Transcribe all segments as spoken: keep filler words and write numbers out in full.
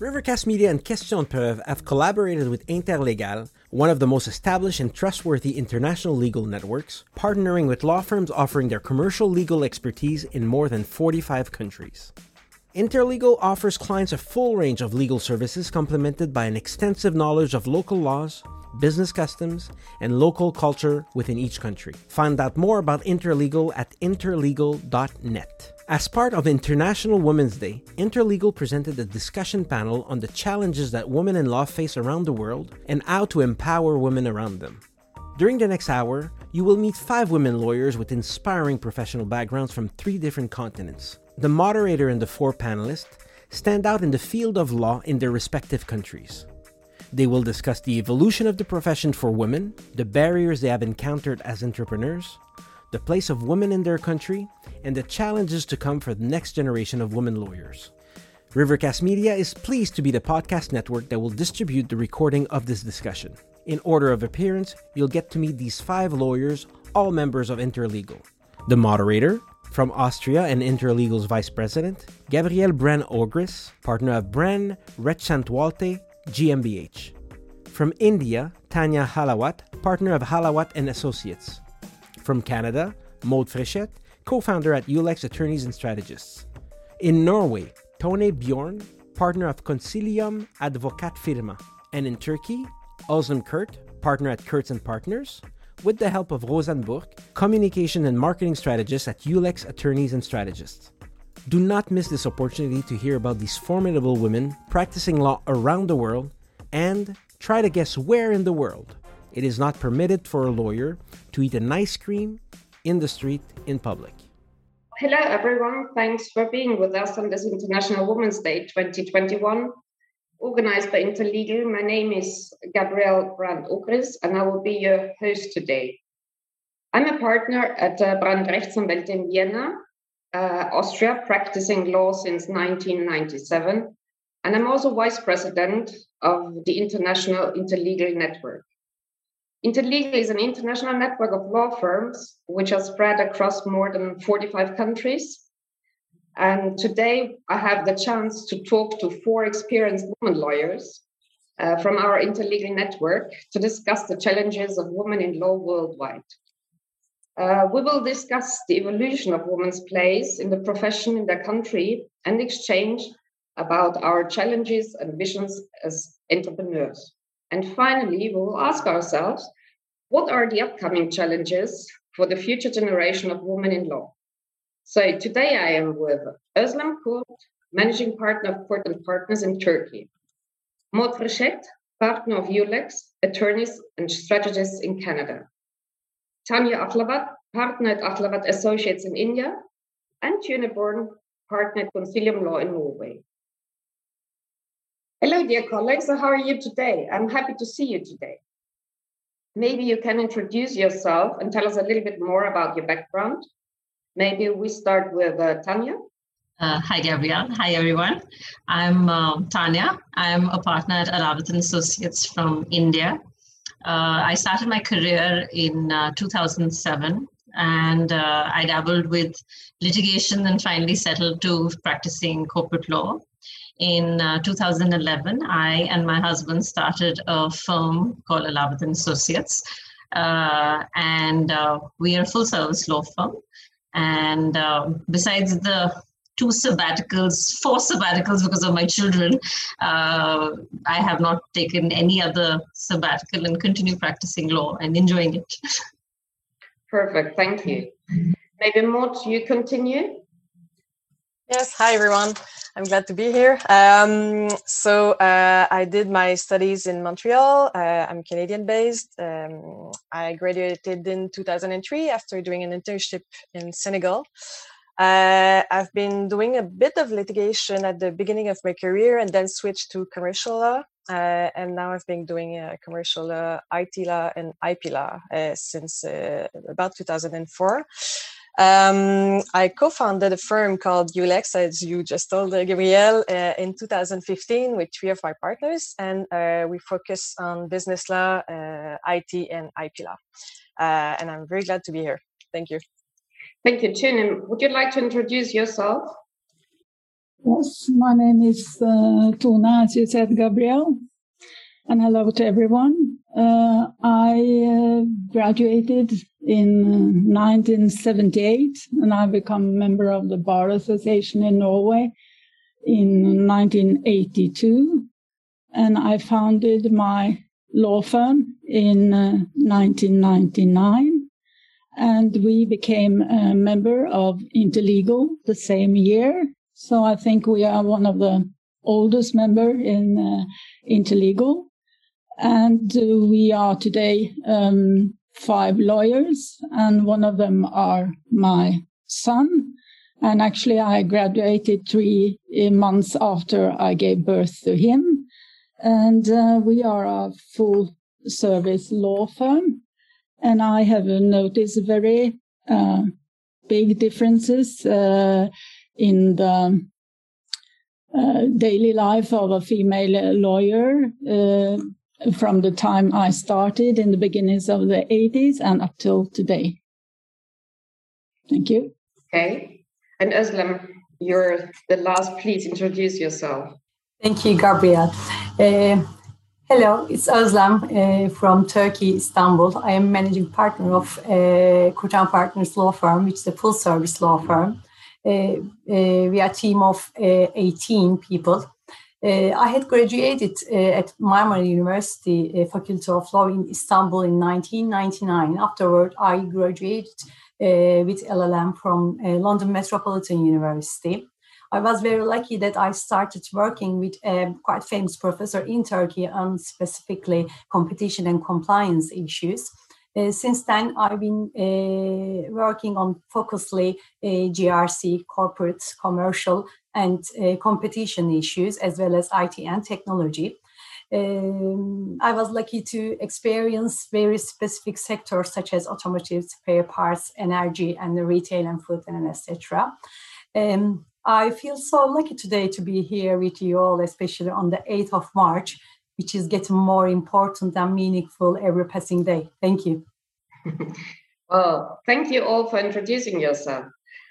Rivercast Media and Question Preuve have collaborated with Interlegal, one of the most established and trustworthy international legal networks, partnering with law firms offering their commercial legal expertise in more than forty-five countries. Interlegal offers clients a full range of legal services complemented by an extensive knowledge of local laws, business customs, and local culture within each country. Find out more about Interlegal at interlegal dot net. As part of International Women's Day, Interlegal presented a discussion panel on the challenges that women in law face around the world and how to empower women around them. During the next hour, you will meet five women lawyers with inspiring professional backgrounds from three different continents. The moderator and the four panelists stand out in the field of law in their respective countries. They will discuss the evolution of the profession for women, the barriers they have encountered as entrepreneurs, the place of women in their country, and the challenges to come for the next generation of women lawyers. Rivercast Media is pleased to be the podcast network that will distribute the recording of this discussion. In order of appearance, you'll get to meet these five lawyers, all members of Interlegal. The moderator, from Austria and Interlegal's vice president, Gabrielle Brand-Ogris, partner of Brand Rechantwalte G m B H. From India, Tanya Halawat, partner of Halawat and Associates. From Canada, Maud Fréchette, co-founder at Ulex Attorneys and Strategists. In Norway, Tone Bjorn, partner of Concilium Advocat Firma. And in Turkey, Özlem Kurt, partner at Kurtz and Partners, with the help of Rosanne Burk, communication and marketing strategist at Ulex Attorneys and Strategists. Do not miss this opportunity to hear about these formidable women practicing law around the world, and try to guess where in the world. It is not permitted for a lawyer to eat an ice cream in the street in public. Hello everyone, thanks for being with us on this International Women's Day twenty twenty-one, organized by Interlegal. My name is Gabrielle Brand-Ogris and I will be your host today. I'm a partner at uh, Brand Rechtsanwälte in Vienna, uh, Austria, practicing law since nineteen ninety-seven, and I'm also vice president of the International Interlegal Network. Interlegal is an international network of law firms which are spread across more than forty-five countries. And today I have the chance to talk to four experienced women lawyers uh, from our Interlegal network to discuss the challenges of women in law worldwide. Uh, we will discuss the evolution of women's place in the profession in their country and exchange about our challenges and visions as entrepreneurs. And finally, we will ask ourselves, what are the upcoming challenges for the future generation of women in law? So today I am with Özlem Kurt, managing partner of Kurt and Partners in Turkey. Maud Fréchette, partner of Ulex, attorneys and strategists in Canada. Tanya Ahlawat, partner at Ahlawat Associates in India. And Tone Bjorn, partner at Concilium Law in Norway. Hello, dear colleagues. So how are you today? I'm happy to see you today. Maybe you can introduce yourself and tell us a little bit more about your background. Maybe we start with uh, Tanya. Uh, hi, Gabrielle. Hi, everyone. I'm uh, Tanya. I'm a partner at Ahlawat and Associates from India. Uh, I started my career in uh, two thousand seven, and uh, I dabbled with litigation and finally settled to practicing corporate law. In uh, two thousand eleven, I and my husband started a firm called Ahlawat and Associates, uh, and uh, we are a full-service law firm. And uh, besides the two sabbaticals, four sabbaticals because of my children, uh, I have not taken any other sabbatical and continue practicing law and enjoying it. Perfect, thank you. Maybe Maud, you continue? Yes, hi everyone. I'm glad to be here. Um, so uh, I did my studies in Montreal. Uh, I'm Canadian based. Um, I graduated in two thousand three after doing an internship in Senegal. Uh, I've been doing a bit of litigation at the beginning of my career and then switched to commercial law. Uh, and now I've been doing uh, commercial law, I T law, and I P law uh, since uh, about two thousand four. Um, I co-founded a firm called Ulex, as you just told uh, Gabrielle, uh, in two thousand fifteen with three of my partners, and uh, we focus on business law, uh, I T, and I P law. Uh, and I'm very glad to be here. Thank you. Thank you, Tune. Would you like to introduce yourself? Yes, my name is uh, Tona, as you said, Gabrielle, and hello to everyone. Uh, I uh, graduated in nineteen seventy-eight, and I became a member of the Bar Association in Norway in nineteen eighty-two, and I founded my law firm in uh, nineteen ninety-nine, and we became a member of Interlegal the same year. So I think we are one of the oldest members in uh, Interlegal. And uh, we are today um, five lawyers, and one of them are my son. And actually, I graduated three months after I gave birth to him. And uh, we are a full-service law firm. And I have noticed very uh, big differences uh, in the uh, daily life of a female lawyer uh, from the time I started in the beginnings of the eighties and up till today. Thank you. Okay. And Özlem, you're the last. Please introduce yourself. Thank you, Gabrielle. Uh, hello, it's Özlem uh, from Turkey, Istanbul. I am managing partner of uh, Kurtan Partners Law Firm, which is a full-service law firm. Uh, uh, we are a team of uh, eighteen people. Uh, I had graduated uh, at Marmara University uh, Faculty of Law in Istanbul in nineteen ninety-nine. Afterward, I graduated uh, with L L M from uh, London Metropolitan University. I was very lucky that I started working with a quite famous professor in Turkey on specifically competition and compliance issues. Uh, since then, I've been uh, working on focusly uh, G R C, corporate, commercial, and uh, competition issues, as well as I T and technology. Um, I was lucky to experience very specific sectors such as automotive, spare parts, energy, and the retail and food, and et cetera. Um, I feel so lucky today to be here with you all, especially on the eighth of March, which is getting more important and meaningful every passing day. Thank you. Well, thank you all for introducing yourself.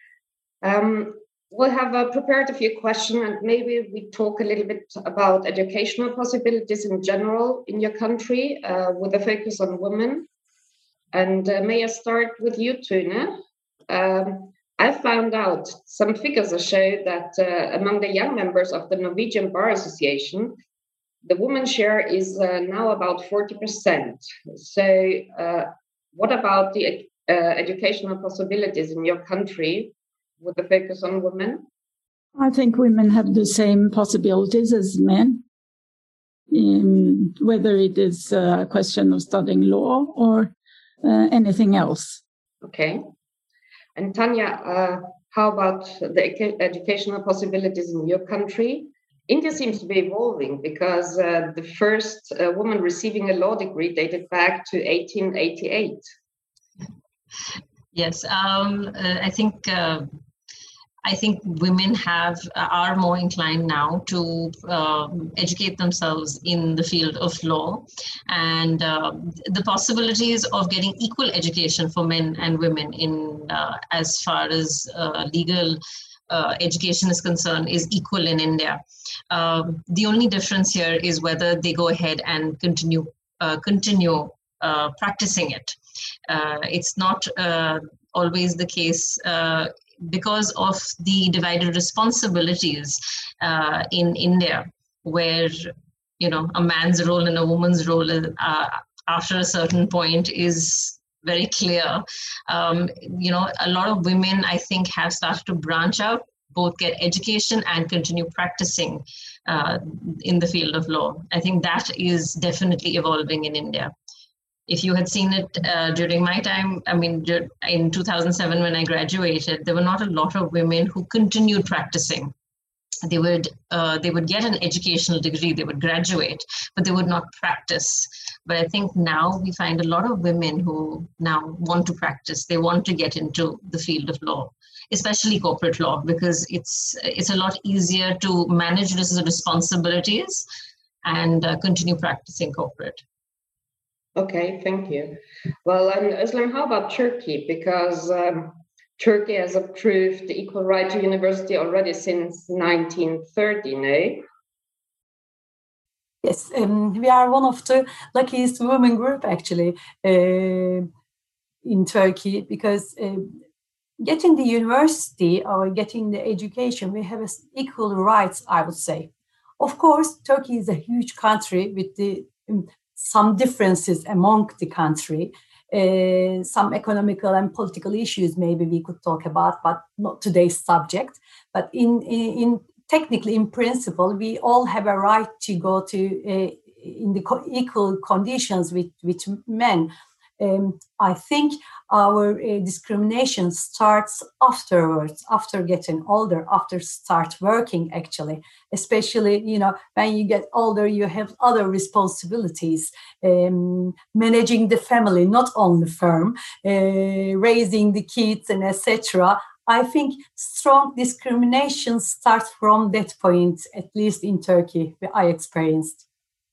Um, we'll have uh, prepared a few questions, and maybe we talk a little bit about educational possibilities in general in your country, uh, with a focus on women. And uh, may I start with you, Tone? Um, I found out some figures that show that uh, among the young members of the Norwegian Bar Association, the women's share is uh, now about forty percent. So uh, what about the uh, educational possibilities in your country with the focus on women? I think women have the same possibilities as men, in whether it is a question of studying law or uh, anything else. Okay. And Tanya, uh, how about the educational possibilities in your country? India seems to be evolving because uh, the first uh, woman receiving a law degree dated back to eighteen eighty-eight. Yes, um, uh, I think uh, I think women have are more inclined now to uh, educate themselves in the field of law, and uh, the possibilities of getting equal education for men and women in uh, as far as uh, legal uh, education is concerned is equal in India. Um, the only difference here is whether they go ahead and continue uh, continue uh, practicing it. Uh, it's not uh, always the case. Uh, because of the divided responsibilities uh, in India, where, you know, a man's role and a woman's role uh, after a certain point is very clear. Um, you know, a lot of women, I think, have started to branch out, both get education and continue practicing uh, in the field of law. I think that is definitely evolving in India. If you had seen it uh, during my time, I mean, in two thousand seven when I graduated, there were not a lot of women who continued practicing. They would uh, they would get an educational degree, they would graduate, but they would not practice. But I think now we find a lot of women who now want to practice. They want to get into the field of law, especially corporate law, because it's it's a lot easier to manage these responsibilities and uh, continue practicing corporate. Okay, thank you. Well, and Özlem, how about Turkey? Because um, Turkey has approved the equal right to university already since nineteen thirty, no? Yes, um, we are one of the luckiest women group actually uh, in Turkey, because uh, getting the university or getting the education, we have equal rights, I would say. Of course, Turkey is a huge country with the, um, some differences among the country. Uh, some economical and political issues maybe we could talk about, but not today's subject. But in, in, in technically, in principle, we all have a right to go to uh, in the co- equal conditions with, with men. Um, I think our uh, discrimination starts afterwards, after getting older, after start working actually, especially, you know, when you get older, you have other responsibilities, um, managing the family, not only firm, uh, raising the kids and et cetera. I think strong discrimination starts from that point, at least in Turkey, I experienced.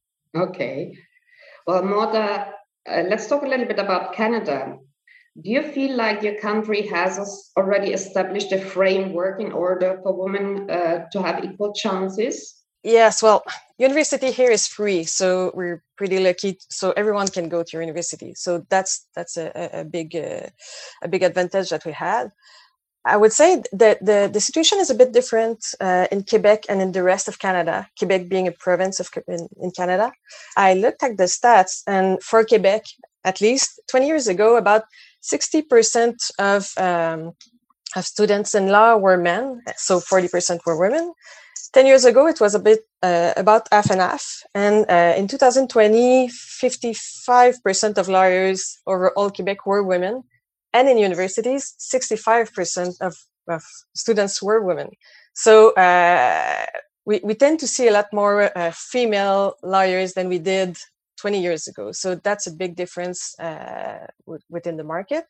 Okay. Well, Morda, uh, let's talk a little bit about Canada. Do you feel like your country has already established a framework in order for women uh, to have equal chances? Yes, well, university here is free, so we're pretty lucky. So everyone can go to university. So that's that's a, a big uh, a big advantage that we had. I would say that the, the situation is a bit different uh, in Quebec and in the rest of Canada, Quebec being a province of in, in Canada. I looked at the stats, and for Quebec, at least twenty years ago, about sixty percent of, um, of students in law were men, so forty percent were women. ten years ago, it was a bit uh, about half and half. And uh, in two thousand twenty, fifty-five percent of lawyers over all Quebec were women. And in universities, sixty-five percent of, of students were women. So uh, we, we tend to see a lot more uh, female lawyers than we did twenty years ago. So that's a big difference uh, w- within the market.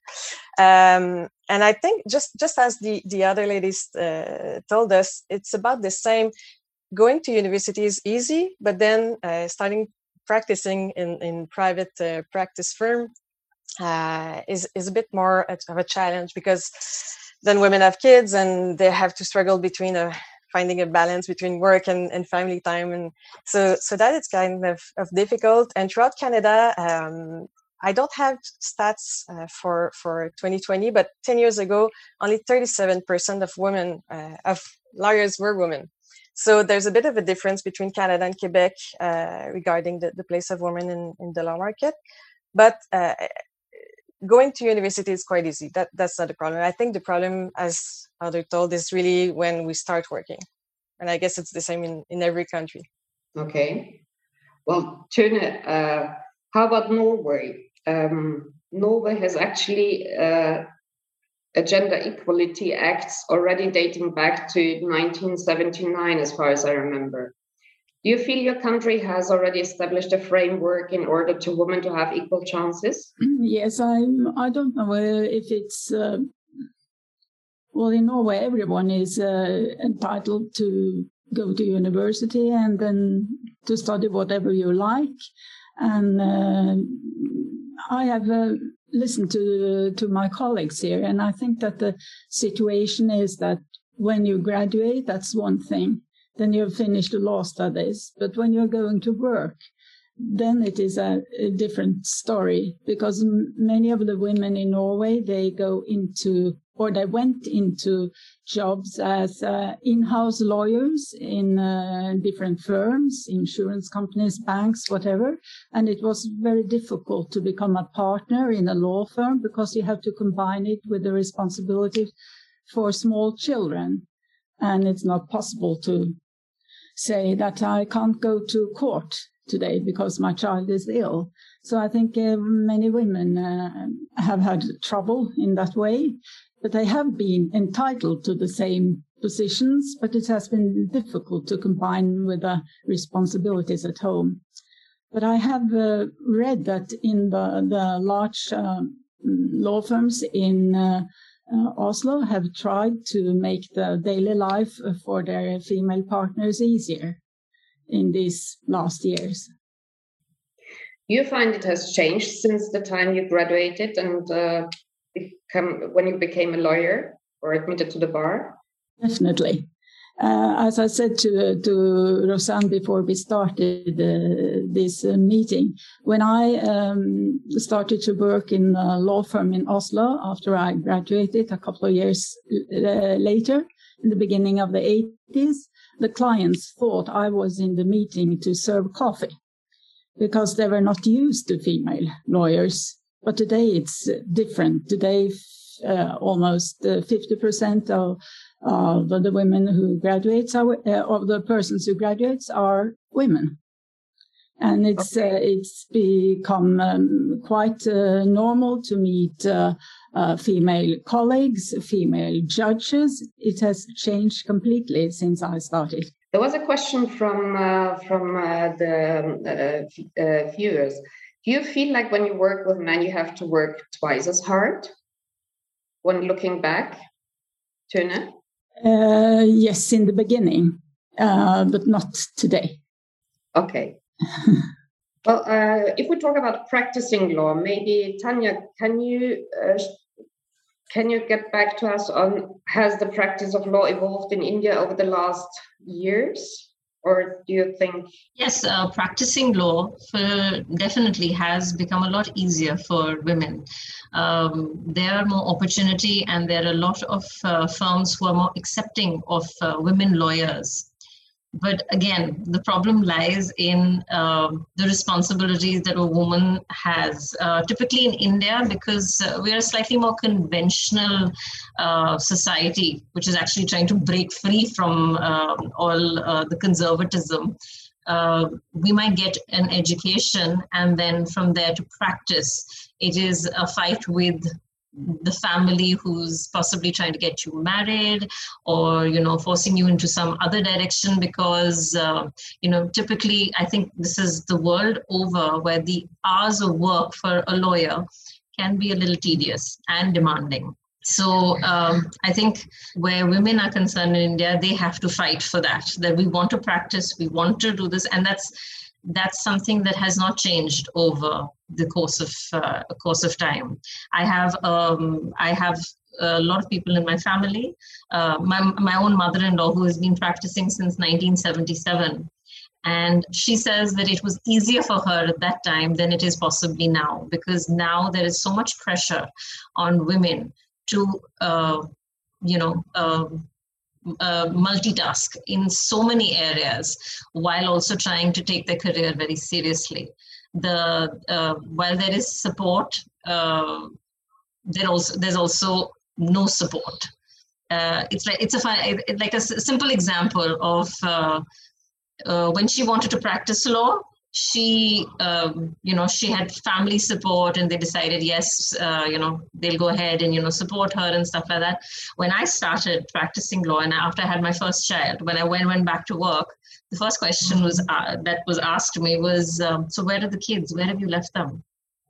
Um, and I think just, just as the, the other ladies uh, told us, it's about the same. Going to university is easy, but then uh, starting practicing in, in private uh, practice firm Uh, is is a bit more of a challenge, because then women have kids and they have to struggle between a, finding a balance between work and, and family time, and so so that is kind of, of difficult. And throughout Canada, um, I don't have stats uh, for for twenty twenty, but ten years ago, only thirty-seven percent of women uh, of lawyers were women. So there's a bit of a difference between Canada and Quebec uh, regarding the, the place of women in, in the law market, but uh, going to university is quite easy. That that's not a problem. I think the problem, as others told, is really when we start working. And I guess it's the same in, in every country. Okay. Well, Tone, uh, how about Norway? Um, Norway has actually uh, a gender equality act already dating back to nineteen seventy-nine, as far as I remember. Do you feel your country has already established a framework in order to women to have equal chances? Yes, I'm, I don't know if it's, uh, well, in Norway, everyone is uh, entitled to go to university and then to study whatever you like. And uh, I have uh, listened to, to my colleagues here, and I think that the situation is that when you graduate, that's one thing. Then you've finished the law studies. But when you're going to work, then it is a, a different story, because m- many of the women in Norway, they go into, or they went into jobs as uh, in-house lawyers in uh, different firms, insurance companies, banks, whatever. And it was very difficult to become a partner in a law firm, because you have to combine it with the responsibility for small children. And it's not possible to say that I can't go to court today because my child is ill. So I think uh, many women uh, have had trouble in that way, but they have been entitled to the same positions, but it has been difficult to combine with the responsibilities at home. But I have uh, read that in the, the large uh, law firms in uh, Uh, Oslo have tried to make the daily life for their female partners easier in these last years. You find it has changed since the time you graduated and uh, become when you became a lawyer or admitted to the bar? Definitely. Uh, as I said to, to Rosanne before we started uh, this uh, meeting, when I um, started to work in a law firm in Oslo after I graduated a couple of years uh, later, in the beginning of the eighties, the clients thought I was in the meeting to serve coffee because they were not used to female lawyers. But today it's different. Today, uh, almost uh, fifty percent of Uh, the, the women who graduates are, uh, of the persons who graduates are women, and it's Okay. uh, it's become um, quite uh, normal to meet uh, uh, female colleagues, female judges. It has changed completely since I started. There was a question from uh, from uh, the uh, uh, viewers. Do you feel like when you work with men, you have to work twice as hard when looking back, Tone? Uh, yes, in the beginning, uh, but not today. Okay. Well, uh, if we talk about practicing law, maybe Tanya, can you uh, can you get back to us on has the practice of law evolved in India over the last years, or do you think? Yes, uh, practicing law for, definitely has become a lot easier for women. Um, there are more opportunity, and there are a lot of uh, firms who are more accepting of uh, women lawyers. But again, the problem lies in uh, the responsibilities that a woman has. Uh, typically in India, because uh, we're a slightly more conventional uh, society, which is actually trying to break free from uh, all uh, the conservatism. Uh, we might get an education, and then from there to practice, it is a fight with the family who's possibly trying to get you married, or you know forcing you into some other direction, because uh, you know typically I think this is the world over where the hours of work for a lawyer can be a little tedious and demanding. So um, I think where women are concerned in India, they have to fight for that, that we want to practice, we want to do this, and that's that's something that has not changed over the course of uh, course of time. I have um, I have a lot of people in my family. Uh, my my own mother-in-law, who has been practicing since nineteen seventy-seven, and she says that it was easier for her at that time than it is possibly now, because now there is so much pressure on women to uh, you know. Uh, Uh, multitask in so many areas while also trying to take their career very seriously. The uh, while there is support, uh, there also there's also no support. Uh, it's like it's a like a simple example of uh, uh, when she wanted to practice law. She, um, you know, she had family support, and they decided, yes, uh, you know, they'll go ahead and, you know, support her and stuff like that. When I started practicing law, and after I had my first child, when I went, went back to work, the first question was uh, that was asked to me was, um, so where are the kids? Where have you left them?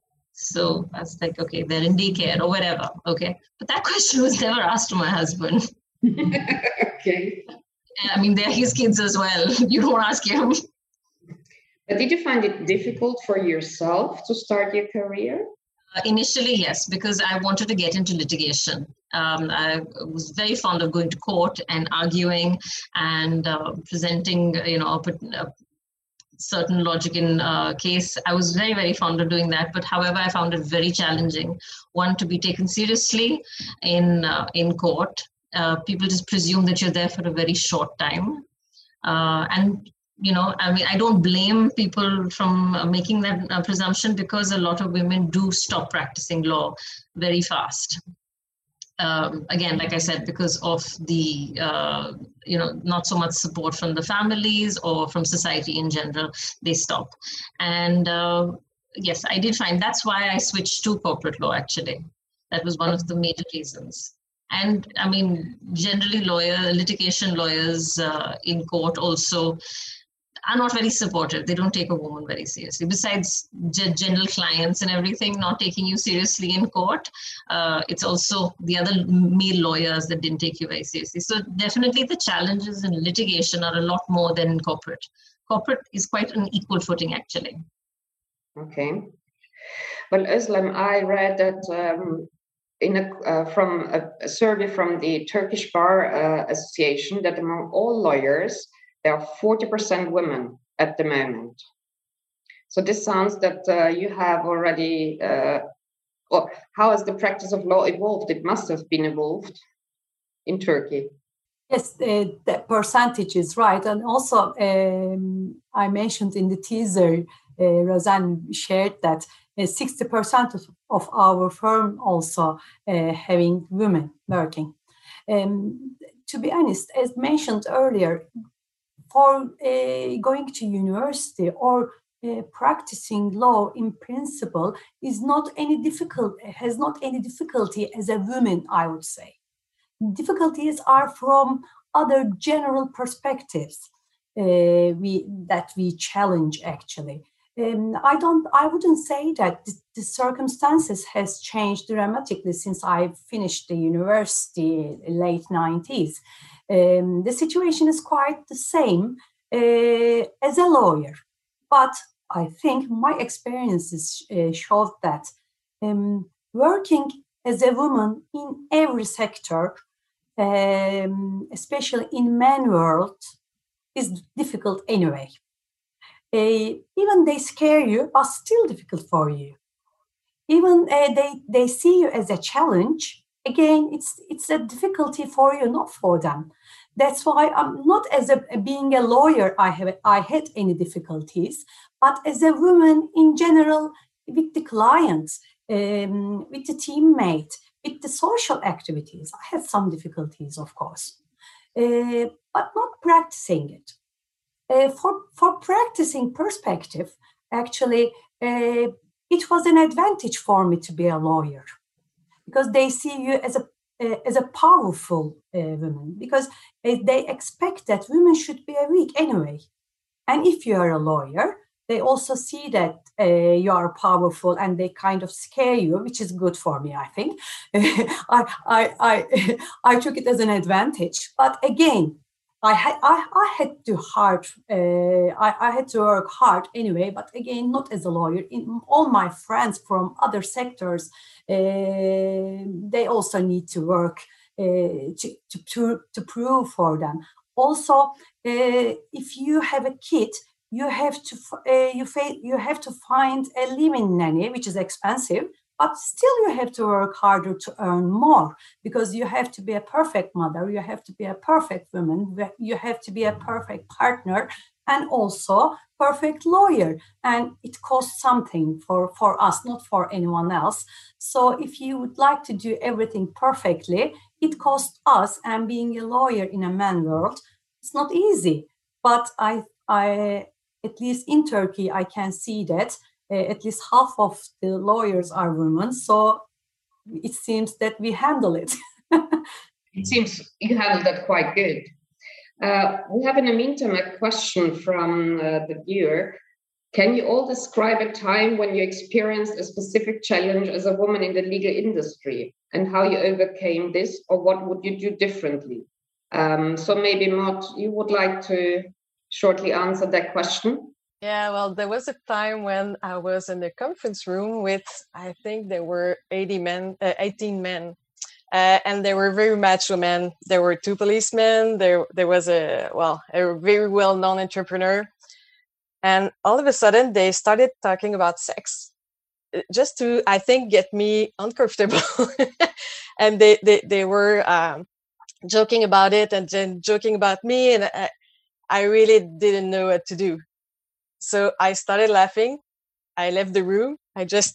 So I was like, okay, they're in daycare or whatever. Okay. But that question was never asked to my husband. Okay. I mean, they're his kids as well. You don't ask him. But did you find it difficult for yourself to start your career? Uh, initially, yes, because I wanted to get into litigation. Um, I was very fond of going to court and arguing and uh, presenting, you know, a, a certain logic in uh, case. I was very, very fond of doing that. But however, I found it very challenging. One, to be taken seriously in uh, in court. Uh, people just presume that you're there for a very short time. Uh, and You know, I mean, I don't blame people from uh, making that uh, presumption, because a lot of women do stop practicing law very fast. Um, again, like I said, because of the, uh, you know, not so much support from the families or from society in general, they stop. And uh, yes, I did find that's why I switched to corporate law, actually. That was one of the major reasons. And I mean, generally lawyer, litigation lawyers uh, in court also are not very supportive. They don't take a woman very seriously. Besides g- general clients and everything not taking you seriously in court, uh, it's also the other male lawyers that didn't take you very seriously. So definitely the challenges in litigation are a lot more than in corporate. Corporate is quite an equal footing, actually. Okay. Well, Özlem, I read that um, in a, uh, from a, a survey from the Turkish Bar uh, Association that among all lawyers, there are forty percent women at the moment. So this sounds that uh, you have already, uh, or how has the practice of law evolved? It must have been evolved in Turkey. Yes, uh, the percentage is right. And also, um, I mentioned in the teaser, uh, Roseanne shared that uh, sixty percent of, of our firm also uh, having women working. Um, to be honest, as mentioned earlier, for uh, going to university or uh, practicing law in principle is not any difficult, has not any difficulty as a woman, I would say. Difficulties are from other general perspectives uh, we that we challenge actually. Um, I don't. I wouldn't say that the, the circumstances has changed dramatically since I finished the university late nineties. Um, the situation is quite the same uh, as a lawyer, but I think my experiences uh, showed that um, working as a woman in every sector, um, especially in man world, is difficult anyway. Uh, even they scare you, but still difficult for you. Even uh, they they see you as a challenge. Again, it's it's a difficulty for you, not for them. That's why I'm not as a being a lawyer. I have I had any difficulties, but as a woman in general, with the clients, um, with the teammate, with the social activities, I had some difficulties, of course, uh, but not practicing it. Uh, for, for practicing perspective, actually, uh, it was an advantage for me to be a lawyer because they see you as a uh, as a powerful uh, woman, because uh, they expect that women should be weak anyway. And if you are a lawyer, they also see that uh, you are powerful and they kind of scare you, which is good for me, I think. I, I, I, I took it as an advantage. But again, I had I, I had to hard uh, I, I had to work hard anyway, but again, not as a lawyer. In all my friends from other sectors, uh, they also need to work uh, to, to, to, to prove for them. Also, uh, if you have a kid, you have to uh, you, fa- you have to find a living nanny, which is expensive. But still, you have to work harder to earn more because you have to be a perfect mother, you have to be a perfect woman, you have to be a perfect partner, and also perfect lawyer. And it costs something for, for us, not for anyone else. So if you would like to do everything perfectly, it costs us. And being a lawyer in a man world, it's not easy. But I, I, at least in Turkey, I can see that Uh, at least half of the lawyers are women, so it seems that we handle it. It seems you handled that quite good. Uh, we have in the meantime a question from uh, the viewer. Can you all describe a time when you experienced a specific challenge as a woman in the legal industry and how you overcame this, or what would you do differently? Um, so maybe, Mart, you would like to shortly answer that question? Yeah, well, there was a time when I was in the conference room with, I think there were eighty men, uh, eighteen men, uh, and they were very macho men. There were two policemen. There, there was a, well, a very well-known entrepreneur. And all of a sudden, they started talking about sex, just to, I think, get me uncomfortable. And they, they, they were um, joking about it and then joking about me. And I, I really didn't know what to do. So I started laughing. I left the room. I just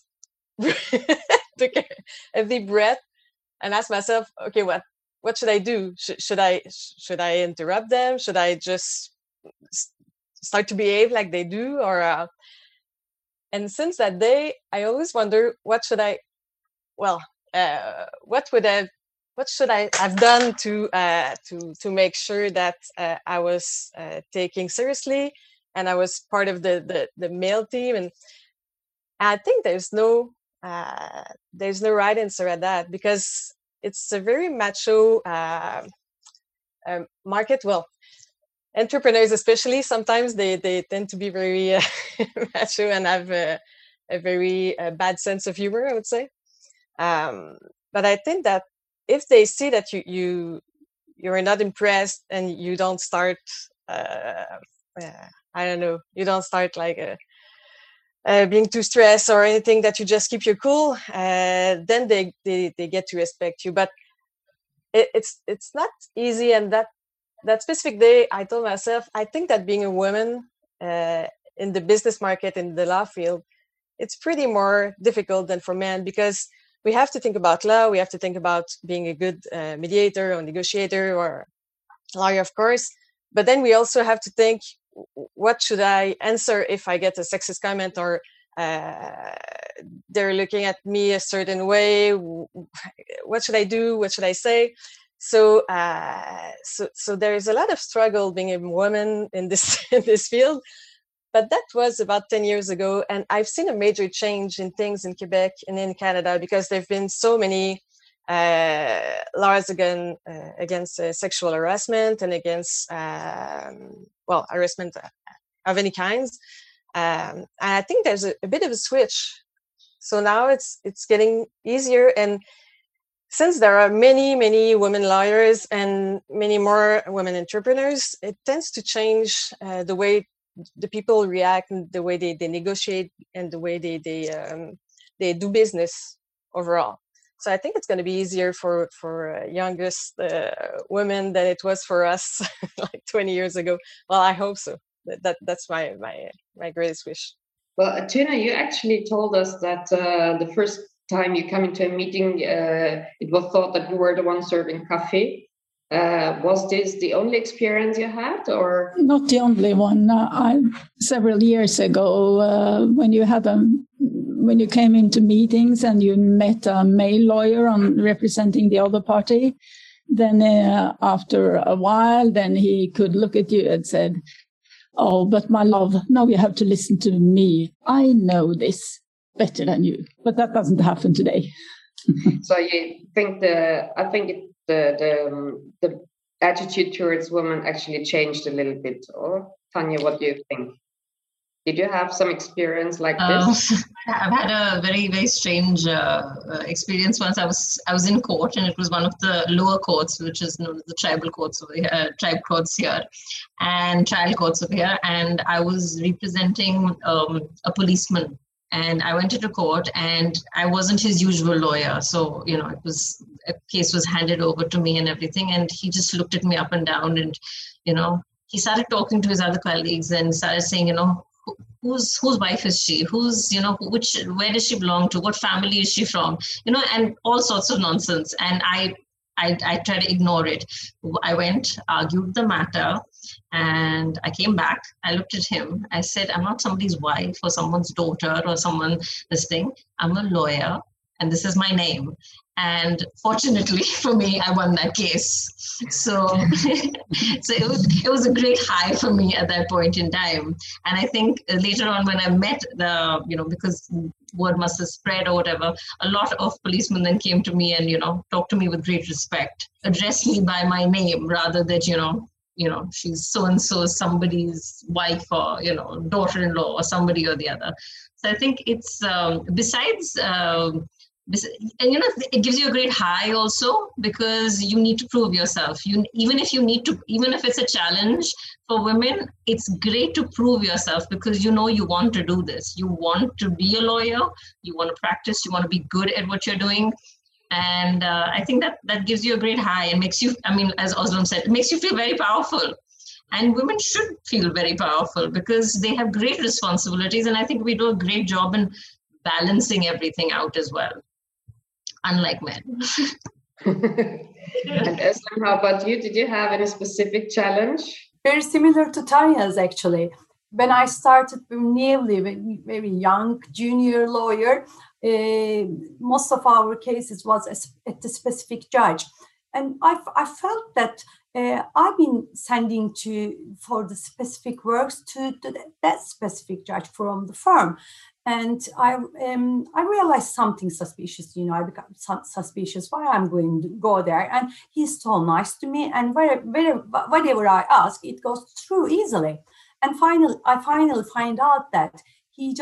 took a, a deep breath and asked myself, okay, what, what should I do? Sh- should I, should I interrupt them? Should I just start to behave like they do? Or, uh... and since that day, I always wonder, what should I, well, uh, what would I, what should I have done to, uh, to, to make sure that uh, I was uh, taking seriously and I was part of the, the, the male team? And I think there's no uh, there's no right answer at that, because it's a very macho uh, um, market. Well, entrepreneurs especially, sometimes they, they tend to be very uh, macho and have a, a very uh, bad sense of humor, I would say. Um, but I think that if they see that you you you're not impressed and you don't start, uh, uh, I don't know, you don't start like a, uh, being too stressed or anything, that you just keep your cool, uh, then they, they they get to respect you. But it, it's it's not easy. And that that specific day, I told myself, I think that being a woman uh, in the business market, in the law field, it's pretty more difficult than for men, because we have to think about law, we have to think about being a good uh, mediator or negotiator or lawyer, of course. But then we also have to think, what should I answer if I get a sexist comment, or uh, they're looking at me a certain way? What should I do? What should I say? So, uh, so, so there is a lot of struggle being a woman in this in this field. But that was about ten years ago, and I've seen a major change in things in Quebec and in Canada, because there've been so many uh, laws against uh, against uh, sexual harassment and against um, well harassment of any kinds. Um, and I think there's a, a bit of a switch. So now it's it's getting easier, and since there are many many women lawyers and many more women entrepreneurs, it tends to change uh, the way the people react, and the way they, they negotiate, and the way they they um, they do business overall. So I think it's going to be easier for for uh, youngest uh, women than it was for us like twenty years ago. Well, I hope so. That, that that's my my my greatest wish. Well, Tuna, you actually told us that uh, the first time you come into a meeting, uh, it was thought that you were the one serving coffee. Uh, was this the only experience you had, or not the only one? Uh, I, several years ago, uh, when you had a, when you came into meetings and you met a male lawyer on representing the other party, then uh, after a while, then he could look at you and said, "Oh, but my love, now you have to listen to me. I know this better than you." But that doesn't happen today. So you think the? I think it. The the um, the attitude towards women actually changed a little bit. Or Tanya, what do you think? Did you have some experience like this? Uh, I've had a very very strange uh, experience once. I was I was in court, and it was one of the lower courts, which is known as the tribal courts over here, uh, tribe courts here, and trial courts over here. And I was representing um, a policeman. And I went into court, and I wasn't his usual lawyer. So, you know, it was, a case was handed over to me and everything. And he just looked at me up and down, and, you know, he started talking to his other colleagues and started saying, you know, whose whose wife is she? Who's, you know, which, where does she belong to? What family is she from? You know, and all sorts of nonsense. And I, I, I tried to ignore it. I went, argued the matter, and I came back. I looked at him. I said, "I'm not somebody's wife or someone's daughter or someone, this thing. I'm a lawyer, and this is my name." And fortunately for me, I won that case. So, so it was it was a great high for me at that point in time. And I think later on, when I met the, you know, because word must have spread or whatever, a lot of policemen then came to me and, you know, talked to me with great respect, addressed me by my name rather than, you know, you know, she's so-and-so, somebody's wife or, you know, daughter-in-law or somebody or the other. So I think it's, um, besides, um, and, you know, it gives you a great high also, because you need to prove yourself. You, even if you need to, even if it's a challenge for women, it's great to prove yourself, because you know you want to do this. You want to be a lawyer, you want to practice, you want to be good at what you're doing. And uh, I think that that gives you a great high and makes you, I mean, as Özlem said, it makes you feel very powerful. And women should feel very powerful because they have great responsibilities. And I think we do a great job in balancing everything out as well, unlike men. And Özlem, how about you? Did you have any specific challenge? Very similar to Tanya's, actually. When I started newly, very young junior lawyer, uh, most of our cases was at the specific judge. And I, I felt that uh, I've been sending to for the specific works to, to that specific judge from the firm. And I um, I realized something suspicious, you know, I become suspicious why I'm going to go there. And he's so nice to me. And where, where, whatever I ask, it goes through easily. And finally, I finally find out that he just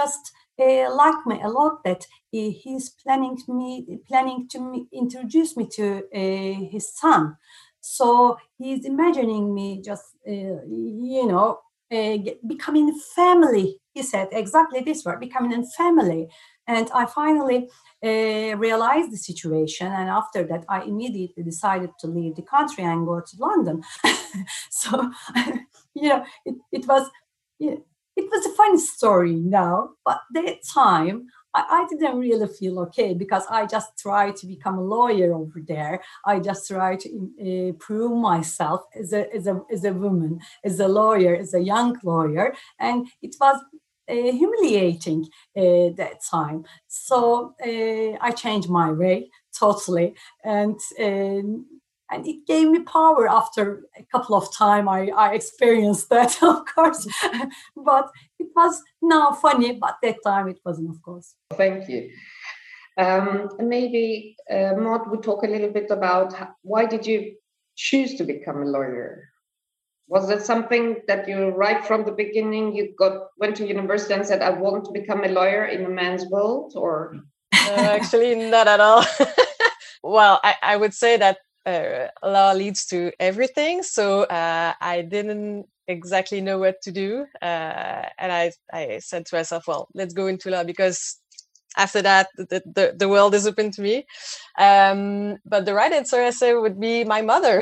uh, liked me a lot that uh, he's planning to me, planning to me, introduce me to uh, his son. So he's imagining me just, uh, you know, uh, becoming family. He said exactly this word, becoming a family. And I finally uh, realized the situation. And after that, I immediately decided to leave the country and go to London. So, you know, it, it was, you know, it was a funny story now, but that time I, I didn't really feel okay because I just tried to become a lawyer over there. I just tried to uh, prove myself as a, as a, as a woman, as a lawyer, as a young lawyer. And it was Uh, humiliating uh, that time. So uh, I changed my way totally, and uh, and it gave me power. After a couple of time, I, I experienced that, of course, but it was now funny, but that time it wasn't, of course. Thank you. Um, maybe uh, Maud would talk a little bit about how, why did you choose to become a lawyer? Was that something that you, right from the beginning, you got went to university and said, I want to become a lawyer in a man's world, or? Uh, actually, not at all. Well, I, I would say that uh, law leads to everything. So uh, I didn't exactly know what to do. Uh, and I, I said to myself, well, let's go into law, because after that, the, the, the world is open to me. Um, but the right answer, I say, would be my mother.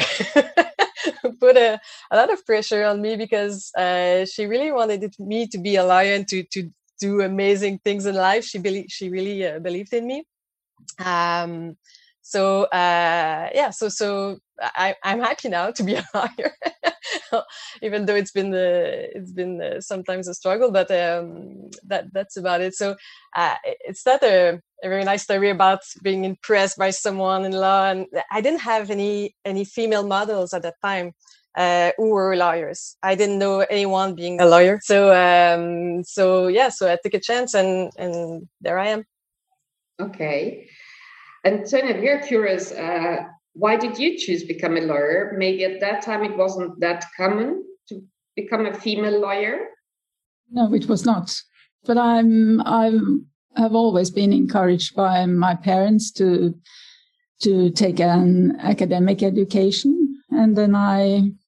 Put a, a lot of pressure on me, because uh, she really wanted me to be a lawyer and to, to do amazing things in life. She believed, she really uh, believed in me. Um, so uh, yeah, so so I, I'm happy now to be a lawyer, even though it's been uh, it's been uh, sometimes a struggle. But um, that that's about it. So uh, it's not a, a very nice story about being impressed by someone in law, and I didn't have any any female models at that time uh, who were lawyers. I didn't know anyone being a lawyer. So um, so yeah, so I took a chance, and and there I am. Okay. And Tanya, we're curious, uh, why did you choose to become a lawyer? Maybe at that time it wasn't that common to become a female lawyer? No, it was not. But I'm I have always been encouraged by my parents to to take an academic education, and then I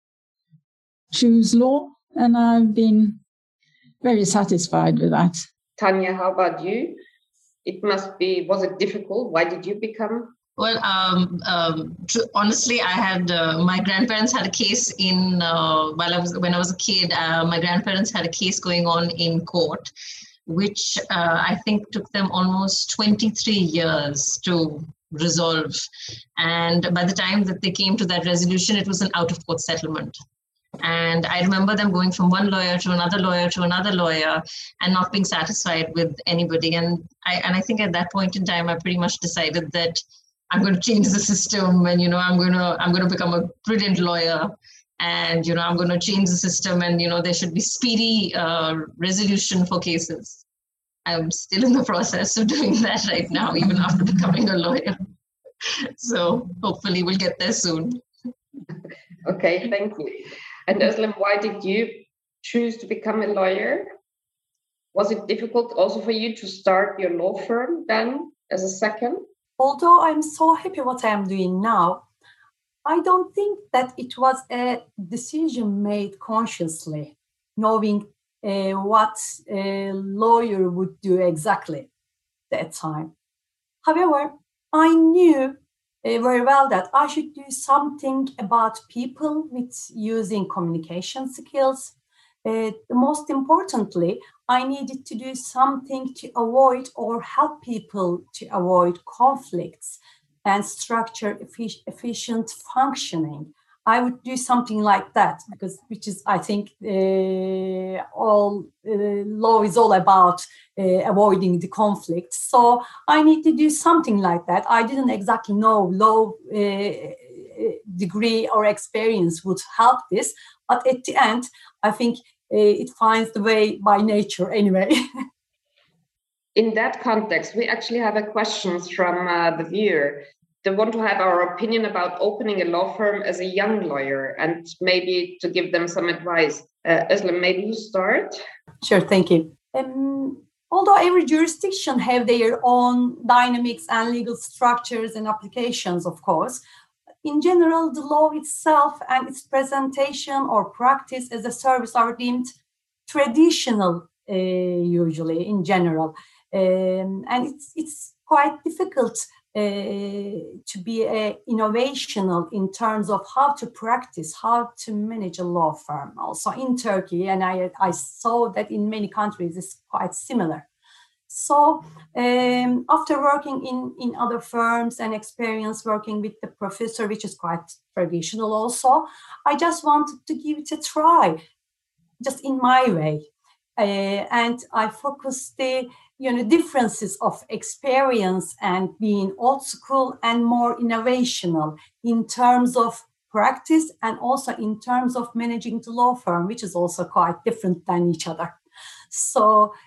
choose law, and I've been very satisfied with that. Tanya, how about you? It must be, was it difficult? Why did you become? Well, um, um, tr- honestly, I had, uh, my grandparents had a case in, uh, while I was, when I was a kid, uh, my grandparents had a case going on in court, which uh, I think took them almost twenty-three years to resolve. And by the time that they came to that resolution, it was an out-of-court settlement. And I remember them going from one lawyer to another lawyer to another lawyer and not being satisfied with anybody. And I and I think at that point in time, I pretty much decided that I'm going to change the system, and you know, I'm going to I'm going to become a brilliant lawyer, and you know, I'm going to change the system, and you know, there should be speedy uh, resolution for cases. I'm still in the process of doing that right now, even after becoming a lawyer. So hopefully, we'll get there soon. Okay, thank you. And Özlem, why did you choose to become a lawyer? Was it difficult also for you to start your law firm then as a second? Although I'm so happy what I'm doing now, I don't think that it was a decision made consciously, knowing uh, what a lawyer would do exactly that time. However, I knew Uh, very well that I should do something about people with using communication skills. Uh, most importantly, I needed to do something to avoid or help people to avoid conflicts and structure effic- efficient functioning. I would do something like that, because which is, I think, uh, all uh, law is all about uh, avoiding the conflict. So I need to do something like that. I didn't exactly know law uh, degree or experience would help this, but at the end, I think uh, it finds the way by nature anyway. In that context, we actually have a question from uh, the viewer. They want to have our opinion about opening a law firm as a young lawyer, and maybe to give them some advice. Uh, Özlem, maybe you start? Sure, thank you. Um, although every jurisdiction have their own dynamics and legal structures and applications, of course, in general, the law itself and its presentation or practice as a service are deemed traditional, uh, usually in general. Um, and it's, it's quite difficult Uh, to be uh, innovational in terms of how to practice, how to manage a law firm. Also in Turkey, and I, I saw that in many countries it's quite similar. So um, after working in, in other firms and experience working with the professor, which is quite traditional also, I just wanted to give it a try, just in my way. Uh, and I focused the you know, differences of experience and being old school and more innovational in terms of practice and also in terms of managing the law firm, which is also quite different than each other. So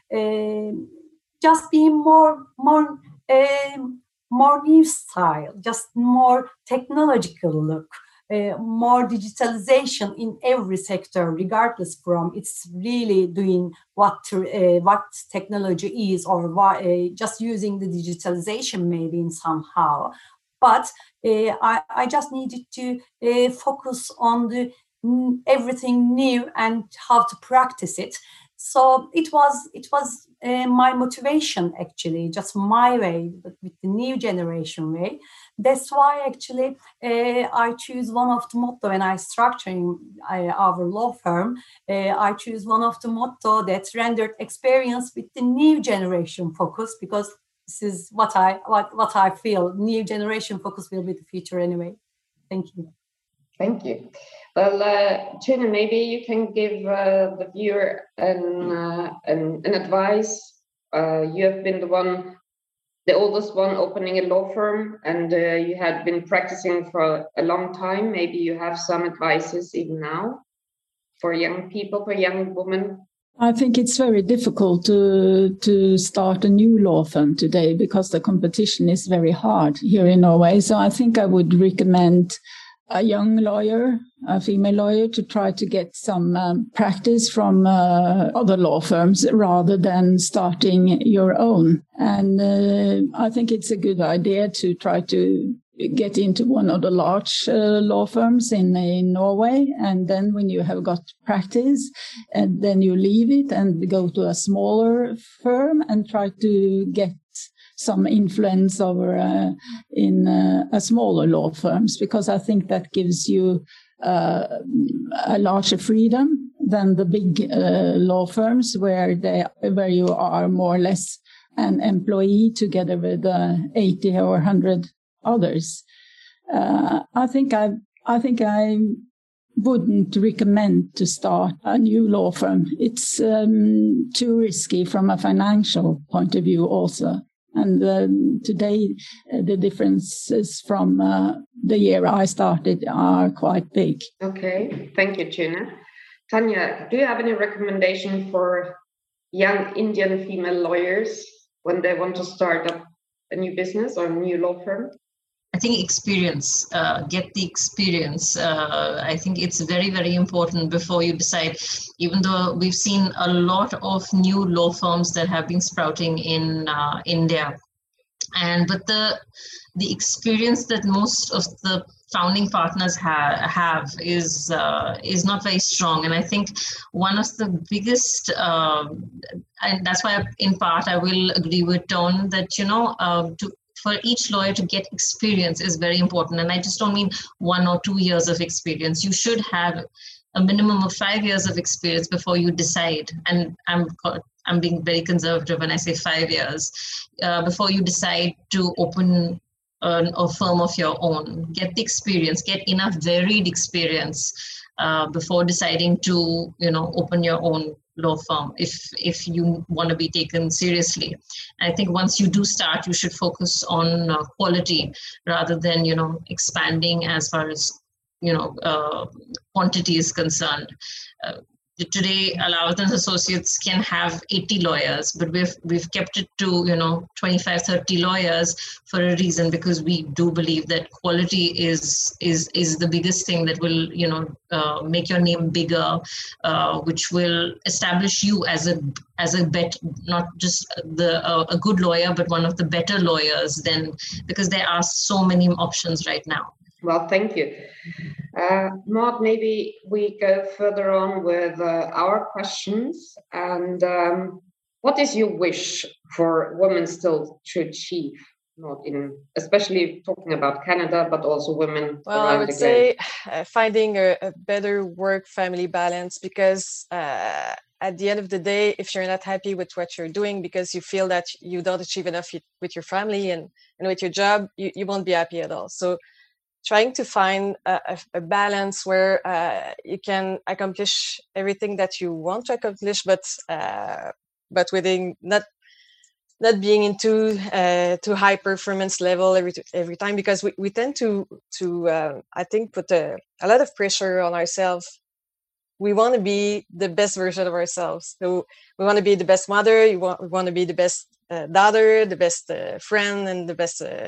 uh, just being more, more, uh, more new style, just more technological look. Uh, more digitalization in every sector, regardless from it's really doing what to, uh, what technology is, or what, uh, just using the digitalization maybe in somehow. But uh, I, I just needed to uh, focus on the mm, everything new and how to practice it. So it was it was uh, my motivation, actually, just my way, but with the new generation way. That's why actually uh, I choose one of the motto when I structuring uh, our law firm. Uh, I choose one of the motto that's rendered experience with the new generation focus, because this is what I what, what I feel. New generation focus will be the future anyway. Thank you. Thank you. Well, uh, Tuna, maybe you can give uh, the viewer an, uh, an, an advice. Uh, you have been the one, the oldest one opening a law firm, and uh, you had been practicing for a long time. Maybe you have some advices even now for young people, for young women. I think it's very difficult to to start a new law firm today because the competition is very hard here in Norway. So I think I would recommend a young lawyer, a female lawyer, to try to get some um, practice from uh, other law firms rather than starting your own. And uh, I think it's a good idea to try to get into one of the large uh, law firms in, in Norway. And then when you have got practice, and then you leave it and go to a smaller firm and try to get some influence over uh, in uh, a smaller law firms, because I think that gives you uh, a larger freedom than the big uh, law firms where they where you are more or less an employee together with uh, eighty or one hundred others. Uh, I think I I think I wouldn't recommend to start a new law firm. It's um, too risky from a financial point of view also. And uh, today, uh, the differences from uh, the year I started are quite big. Okay, thank you, Tuna. Tanya, do you have any recommendation for young Indian female lawyers when they want to start up a new business or a new law firm? I think experience, uh, get the experience. Uh, I think it's very, very important before you decide, even though we've seen a lot of new law firms that have been sprouting in uh, India. And but the the experience that most of the founding partners ha- have is uh, is not very strong. And I think one of the biggest, uh, and that's why in part I will agree with Tone that, you know, uh, to for each lawyer to get experience is very important. And I just don't mean one or two years of experience. You should have a minimum of five years of experience before you decide. And I'm I'm being very conservative when I say five years, uh, before you decide to open an, a firm of your own. Get the experience, get enough varied experience uh, before deciding to, you know, open your own law firm if if you want to be taken seriously. I think once you do start, you should focus on uh, quality rather than, you know, expanding as far as, you know, uh, quantity is concerned. Uh, today Alavuddin Associates can have eighty lawyers, but we've we've kept it to, you know, twenty-five, thirty lawyers for a reason, because we do believe that quality is is is the biggest thing that will, you know, uh, make your name bigger, uh, which will establish you as a as a bet not just the uh, a good lawyer, but one of the better lawyers. Then, because there are so many options right now. Well, thank you. Uh, Maud, maybe we go further on with uh, our questions. And um, what is your wish for women still to achieve, not in, especially talking about Canada, but also women well, around I would the say uh, finding a, a better work-family balance, because uh, at the end of the day, if you're not happy with what you're doing because you feel that you don't achieve enough with your family and, and with your job, you, you won't be happy at all. So trying to find a, a, a balance where uh, you can accomplish everything that you want to accomplish, but uh, but within not not being into uh, too high performance level every every time, because we, we tend to to uh, I think put a, a lot of pressure on ourselves. We want to be the best version of ourselves. So we want to be the best mother. You want we want to be the best uh, daughter, the best uh, friend, and the best. Uh,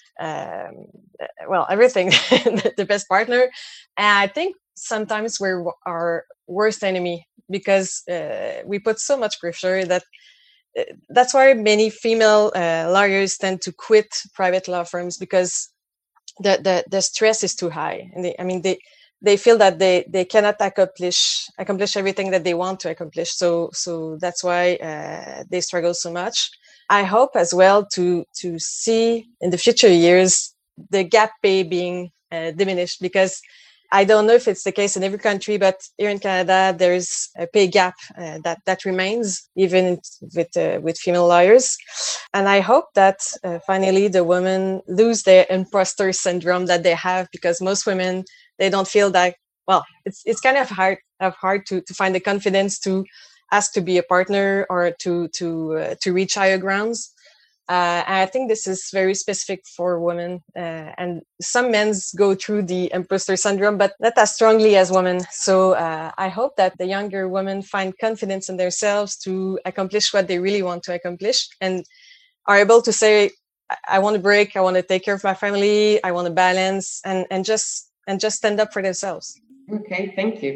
Um, well, everything, the best partner. And I think sometimes we're our worst enemy, because uh, we put so much pressure that uh, that's why many female uh, lawyers tend to quit private law firms, because the the, the stress is too high. And they, I mean, they they feel that they, they cannot accomplish accomplish everything that they want to accomplish. So so that's why uh, they struggle so much. I hope as well to to see in the future years the gap pay being uh, diminished, because I don't know if it's the case in every country, but here in Canada there's a pay gap uh, that that remains even with uh, with female lawyers, and I hope that uh, finally the women lose their imposter syndrome that they have, because most women, they don't feel that, well, it's it's kind of hard of hard to to find the confidence to ask to be a partner or to to uh, to reach higher grounds. Uh, and I think this is very specific for women. Uh, and some men go through the imposter syndrome, but not as strongly as women. So uh, I hope that the younger women find confidence in themselves to accomplish what they really want to accomplish, and are able to say, I, I want to break, I want to take care of my family, I want to balance, and, and just and just stand up for themselves. Okay, thank you.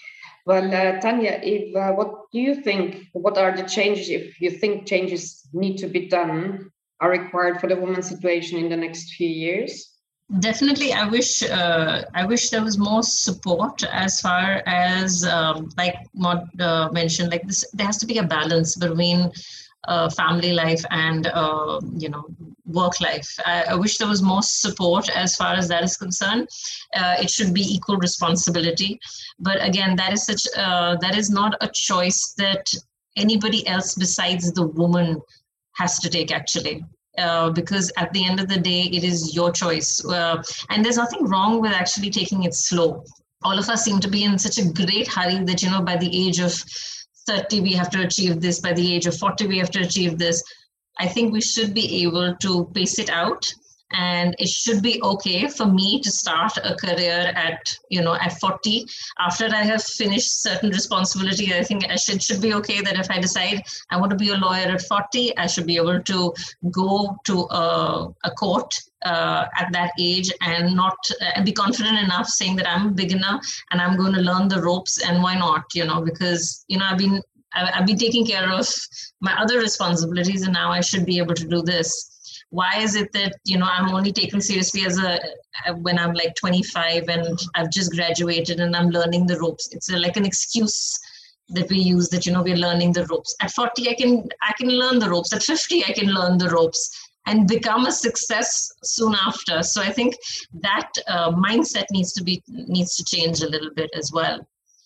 Well, uh, Tanya, if, uh, what do you think, what are the changes, if you think changes need to be done, are required for the women's situation in the next few years? Definitely, I wish uh, I wish there was more support as far as, um, like Maud uh, mentioned, like this, there has to be a balance between uh, family life and, uh, you know, work life. I, I wish there was more support as far as that is concerned. Uh, it should be equal responsibility. But again, that is such, uh, that is not a choice that anybody else besides the woman has to take, actually. Uh, because at the end of the day, it is your choice. Uh, and there's nothing wrong with actually taking it slow. All of us seem to be in such a great hurry that, you know, by the age of thirty, we have to achieve this. By the age of forty, we have to achieve this. I think we should be able to pace it out. And it should be okay for me to start a career at, you know, at forty. After I have finished certain responsibility, I think I should, should be okay that if I decide I want to be a lawyer at forty, I should be able to go to a, a court uh, at that age and not uh, be confident enough saying that I'm a beginner and I'm going to learn the ropes, and why not, you know, because, you know, I've been, I've been taking care of my other responsibilities and now I should be able to do this. Why is it that, you know, I'm only taken seriously as a, when I'm like twenty-five and I've just graduated and I'm learning the ropes? It's a, like an excuse that we use that, you know, we're learning the ropes. At forty, I can, I can learn the ropes. At fifty, I can learn the ropes and become a success soon after. So I think that uh, mindset needs to be, needs to change a little bit as well.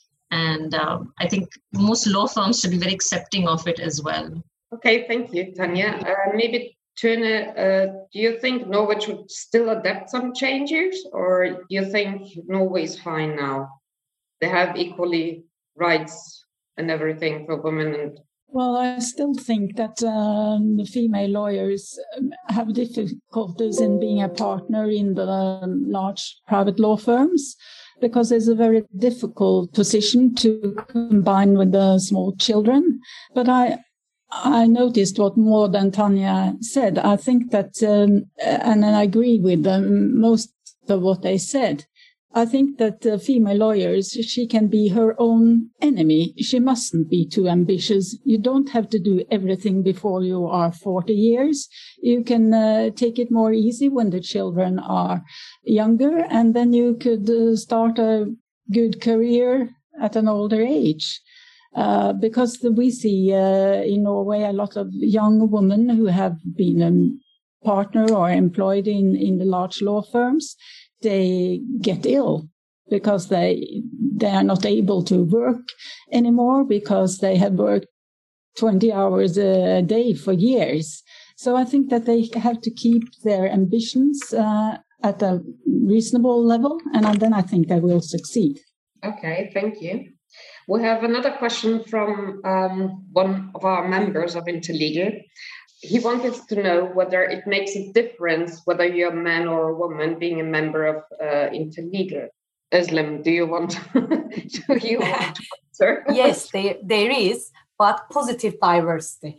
And um, I think most law firms should be very accepting of it as well. Okay, thank you, Tanya. Uh, maybe Tune, uh, do you think Norway should still adapt some changes, or do you think Norway is fine now? They have equally rights and everything for women. And well, I still think that um, the female lawyers have difficulties in being a partner in the large private law firms. because it's a very difficult position to combine with the small children. But I I noticed what more than Tanya said. I think that, um, and I agree with them, most of what they said. I think that uh, female lawyers, she can be her own enemy. She mustn't be too ambitious. You don't have to do everything before you are forty years. You can uh, take it more easy when the children are younger, and then you could uh, start a good career at an older age. Uh, because we see uh, in Norway a lot of young women who have been a partner or employed in, in the large law firms. They get ill because they they are not able to work anymore because they have worked twenty hours a day for years. So I think that they have to keep their ambitions uh, at a reasonable level, and then I think they will succeed. Okay, thank you. We have another question from um, one of our members of Interlegal. He wanted to know whether it makes a difference whether you're a man or a woman being a member of uh, Interlegal. Özlem, do you want do you want to answer? Yes, there, there is, but positive diversity.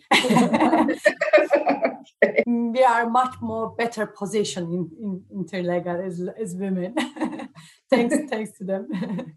Okay. We are much more better positioned in, in Interlegal as, as women. thanks, thanks to them.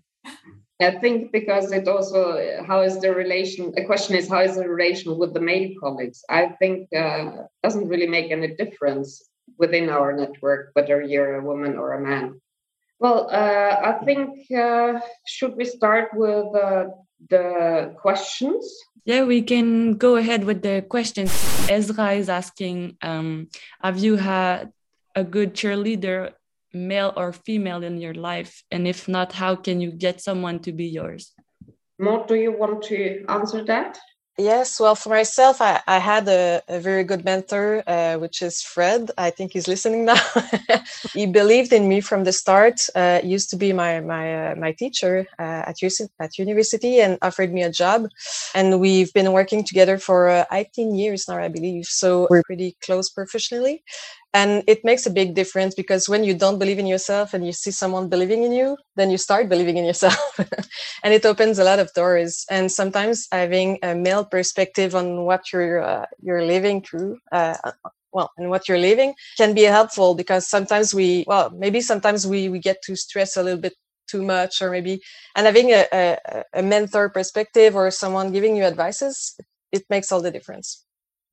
I think because it also, how is the relation, the question is, how is the relation with the male colleagues? I think uh, doesn't really make any difference within our network, whether you're a woman or a man. Well, uh, I think, uh, should we start with uh, the questions? Yeah, we can go ahead with the questions. Ezra is asking, um, have you had a good cheerleader, male or female, in your life? And if not, how can you get someone to be yours? Maud, do you want to answer that? Yes, well, for myself, I, I had a, a very good mentor, uh, which is Fred. I think he's listening now. He believed in me from the start. Uh, used to be my my uh, my teacher uh, at at university and offered me a job. And we've been working together for uh, eighteen years now, I believe. So we're pretty close professionally. And it makes a big difference because when you don't believe in yourself and you see someone believing in you, then you start believing in yourself. And it opens a lot of doors. And sometimes having a male perspective on what you're uh, you're living through, uh, well, and what you're living can be helpful because sometimes we, well, maybe sometimes we, we get to stress a little bit too much or maybe, and having a, a, a mentor perspective or someone giving you advices, it makes all the difference.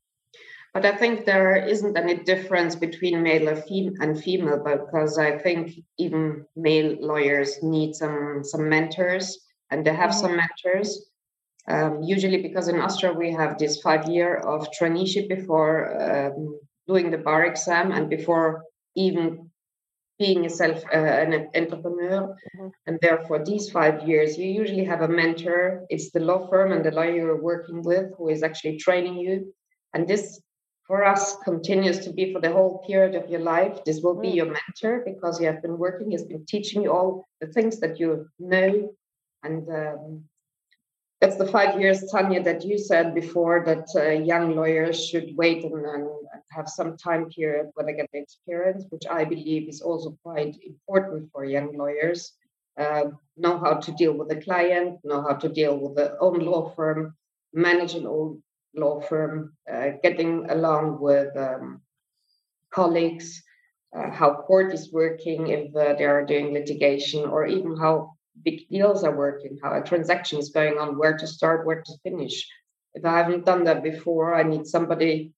But I think there isn't any difference between male and female, because I think even male lawyers need some, some mentors, and they have mm-hmm. some mentors. Um, usually because in Austria we have this five year of traineeship before um, doing the bar exam and before even being a self uh, an entrepreneur. Mm-hmm. And therefore these five years, you usually have a mentor. It's the law firm and the lawyer you're working with who is actually training you. And this, for us, continues to be for the whole period of your life. This will be your mentor because you have been working, he's been teaching you all the things that you know. And um, that's the five years, Tanya, that you said before that uh, young lawyers should wait and, and have some time period where they get the experience, which I believe is also quite important for young lawyers. Uh, know how to deal with the client, know how to deal with their own law firm, manage an own law firm, uh, getting along with um, colleagues, uh, how court is working if uh, they are doing litigation, or even how big deals are working, how a transaction is going on, where to start, where to finish. If I haven't done that before, I need somebody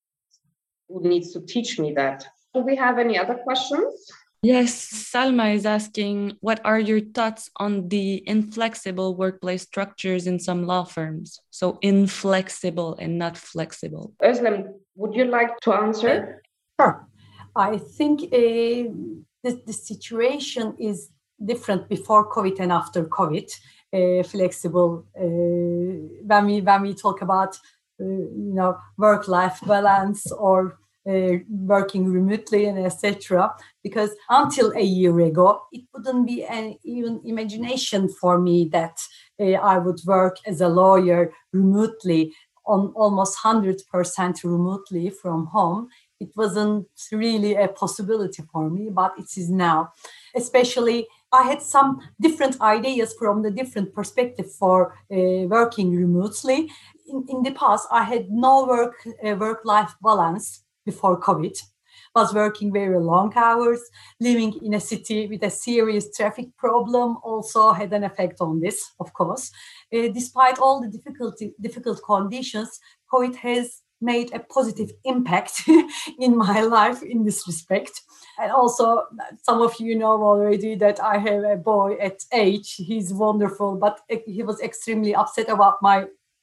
who needs to teach me that. Do we have any other questions? Yes, Salma is asking, what are your thoughts on the inflexible workplace structures in some law firms? So inflexible and not flexible. Özlem, would you like to answer? Sure. I think uh, the, the situation is different before COVID and after COVID. Uh, flexible, uh, when we when we talk about uh, you know work-life balance or Uh, working remotely and et cetera. Because until a year ago, it wouldn't be an even imagination for me that uh, I would work as a lawyer remotely, on almost one hundred percent remotely from home. It wasn't really a possibility for me, but it is now. Especially I had some different ideas from the different perspective for uh, working remotely. In, in the past, I had no work uh, work-life balance before COVID. Was working very long hours, living in a city with a serious traffic problem also had an effect on this, of course. Uh, despite all the difficulty, difficult conditions, COVID has made a positive impact in my life in this respect. And also, some of you know already that I have a boy at age. He's wonderful, but he was extremely upset about my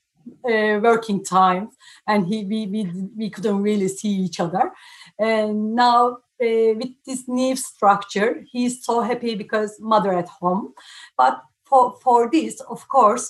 uh, working time, and he we, we we couldn't really see each other. And now uh, with this new structure, he's so happy because mother at home. But for for this, of course,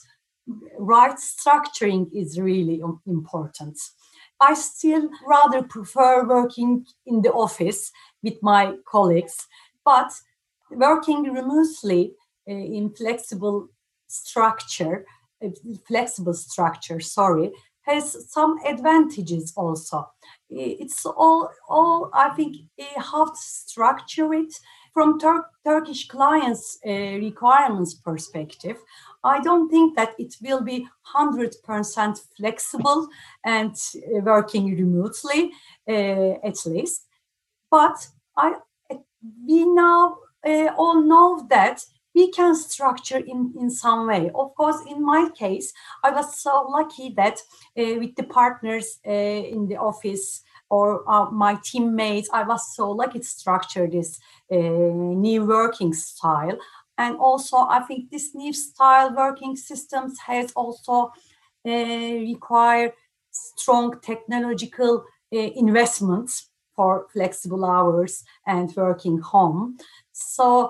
right structuring is really important. I still rather prefer working in the office with my colleagues, but working remotely uh, in flexible structure, uh, flexible structure, sorry, has some advantages also. It's all, all I think, uh, how to structure it from Tur- Turkish clients' uh, requirements perspective. I don't think that it will be one hundred percent flexible and uh, working remotely, uh, at least. But I, we now uh, all know that we can structure in, in some way. Of course, in my case, I was so lucky that uh, with the partners uh, in the office or uh, my teammates, I was so lucky to structure this uh, new working style. And also, I think this new style working systems has also uh, require strong technological uh, investments for flexible hours and working home. So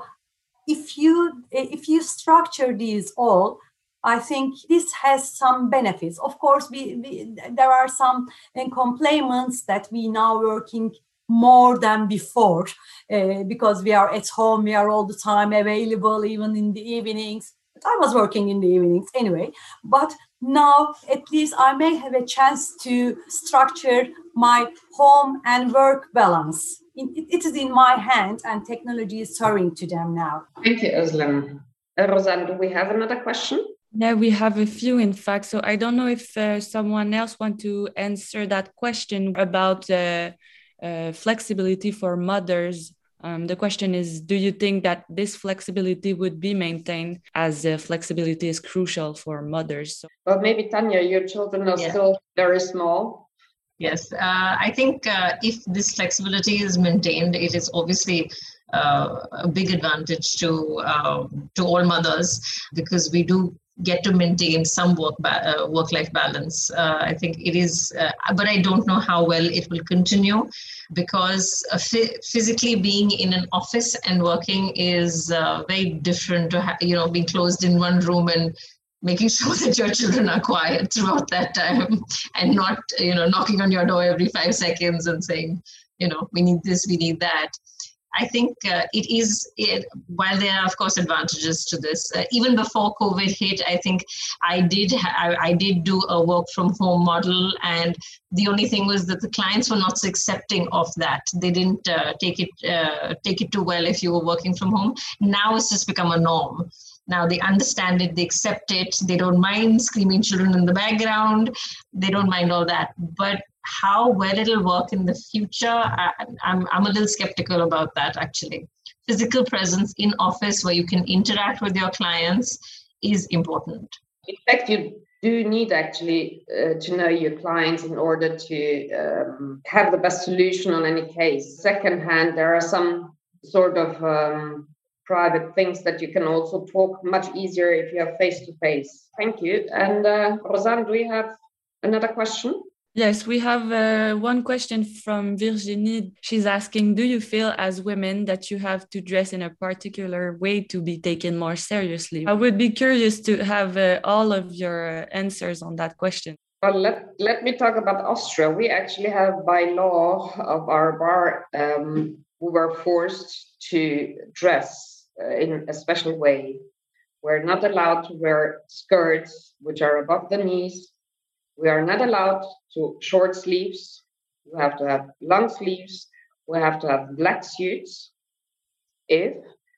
if you if you structure these all, I think this has some benefits. Of course, we, we there are some uh, complaints that we now working more than before uh, because we are at home, we are all the time available, even in the evenings. But I was working in the evenings anyway. But now at least I may have a chance to structure my home and work balance. It, it is in my hand, and technology is serving to them now. Thank you, Özlem. Uh, Rosanne, do we have another question? Yeah, we have a few, in fact. So I don't know if uh, someone else want to answer that question about uh, uh, flexibility for mothers. Um, the question is, do you think that this flexibility would be maintained, as uh, flexibility is crucial for mothers? So- well, maybe Tanya, your children are yeah. still very small. Yes, uh, I think uh, if this flexibility is maintained, it is obviously uh, a big advantage to uh, to all mothers, because we do get to maintain some work ba- uh, work-life balance. Uh, I think it is, uh, but I don't know how well it will continue, because uh, f- physically being in an office and working is uh, very different to ha- you know being closed in one room and making sure that your children are quiet throughout that time, and not, you know, knocking on your door every five seconds and saying, you know, we need this, we need that. I think uh, it is, it, while there are, of course, advantages to this, uh, even before COVID hit, I think I did ha- I, I did do a work from home model, and the only thing was that the clients were not so accepting of that. They didn't uh, take it uh, take it too well if you were working from home. Now it's just become a norm. Now they understand it, they accept it, they don't mind screaming children in the background, they don't mind all that. But how well it'll work in the future, I, I'm, I'm a little skeptical about that, actually. Physical presence in office where you can interact with your clients is important. In fact, you do need actually uh, to know your clients in order to um, have the best solution on any case. Secondhand, there are some sort of um, private things that you can also talk much easier if you have face-to-face. Thank you. And uh, Rosanne, do we have another question? Yes, we have uh, one question from Virginie. She's asking, do you feel as women that you have to dress in a particular way to be taken more seriously? I would be curious to have uh, all of your answers on that question. Well, let, let me talk about Austria. We actually have, by law of our bar, um, we were forced to dress uh, in a special way. We're not allowed to wear skirts which are above the knees. We are not allowed to short sleeves. We have to have long sleeves. We have to have black suits. If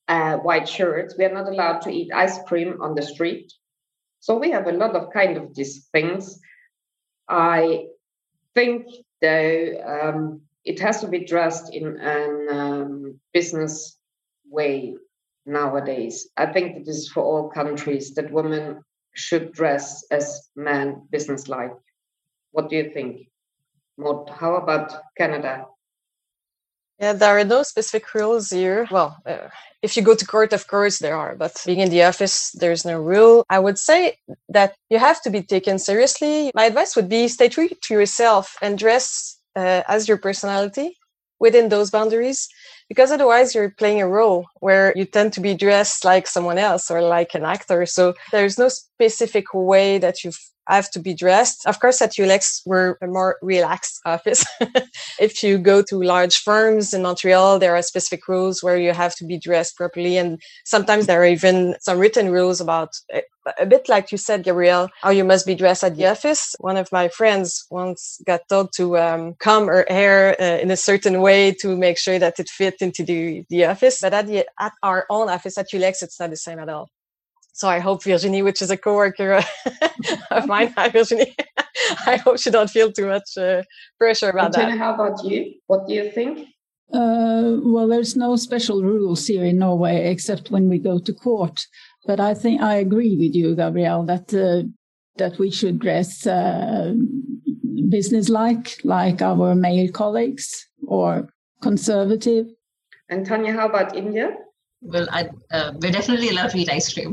uh, white shirts. We are not allowed to eat ice cream on the street. So we have a lot of kind of these things. I think, though, um, it has to be dressed in a um, business way nowadays. I think it is for all countries that women should dress as men businesslike. What do you think, Maud? How about Canada? Yeah, there are no specific rules here. Well, uh, if you go to court, of course there are, but being in the office, there's no rule. I would say that you have to be taken seriously. My advice would be stay true to yourself and dress uh, as your personality within those boundaries, because otherwise you're playing a role where you tend to be dressed like someone else or like an actor. So there's no specific way that you have to be dressed. Of course, at U L X, we're a more relaxed office. If you go to large firms in Montreal, there are specific rules where you have to be dressed properly. And sometimes there are even some written rules about, a bit like you said, Gabrielle, how you must be dressed at the office. One of my friends once got told to um, comb her hair uh, in a certain way to make sure that it fit into the, the office. But at, the, at our own office at U L X, it's not the same at all. So I hope Virginie, which is a coworker of mine, hi Virginie, I hope she don't feel too much uh, pressure about Antonia, that. how about you? What do you think? Uh, well, there's no special rules here in Norway except when we go to court. But I think I agree with you, Gabrielle, that uh, that we should dress uh, businesslike, like our male colleagues, or conservative. And Tanya, how about India? Well, I uh, we definitely love to eat ice cream.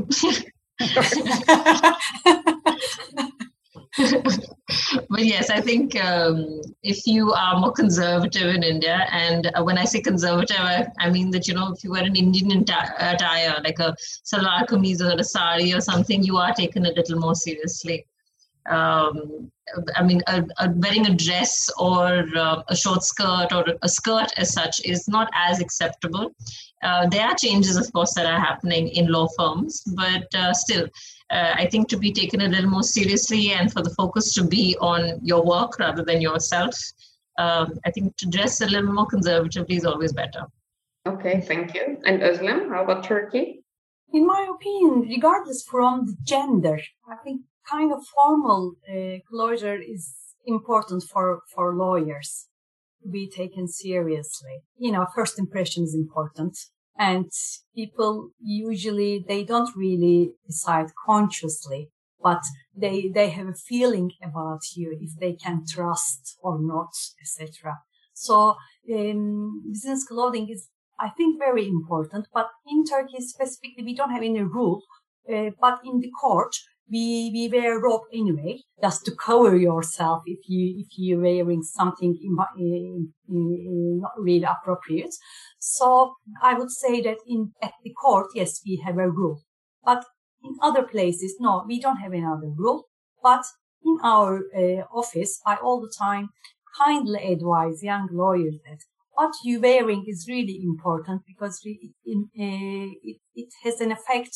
But yes, I think um, if you are more conservative in India, and uh, when I say conservative, I, I mean that, you know, if you wear an Indian attire, like a salwar kameez or a sari or something, you are taken a little more seriously. Um, I mean, a, a wearing a dress or uh, a short skirt or a skirt as such is not as acceptable. Uh, there are changes, of course, that are happening in law firms, but uh, still, uh, I think to be taken a little more seriously and for the focus to be on your work rather than yourself, um, I think to dress a little more conservatively is always better. Okay, thank you. And Özlem, how about Turkey? In my opinion, regardless from the gender, I think kind of formal uh, closure is important for, for lawyers to be taken seriously. You know, first impression is important. And people usually, they don't really decide consciously, but they, they have a feeling about you if they can trust or not, et cetera. So, um, business clothing is, I think, very important. But in Turkey specifically, we don't have any rule. Uh, but in the court, we we wear robe anyway, just to cover yourself if you if you're wearing something in, in, in not really appropriate. So I would say that in at the court, yes, we have a rule. But in other places, no, we don't have another rule. But in our uh, office, I all the time kindly advise young lawyers that what you're wearing is really important, because it, in, uh, it, it has an effect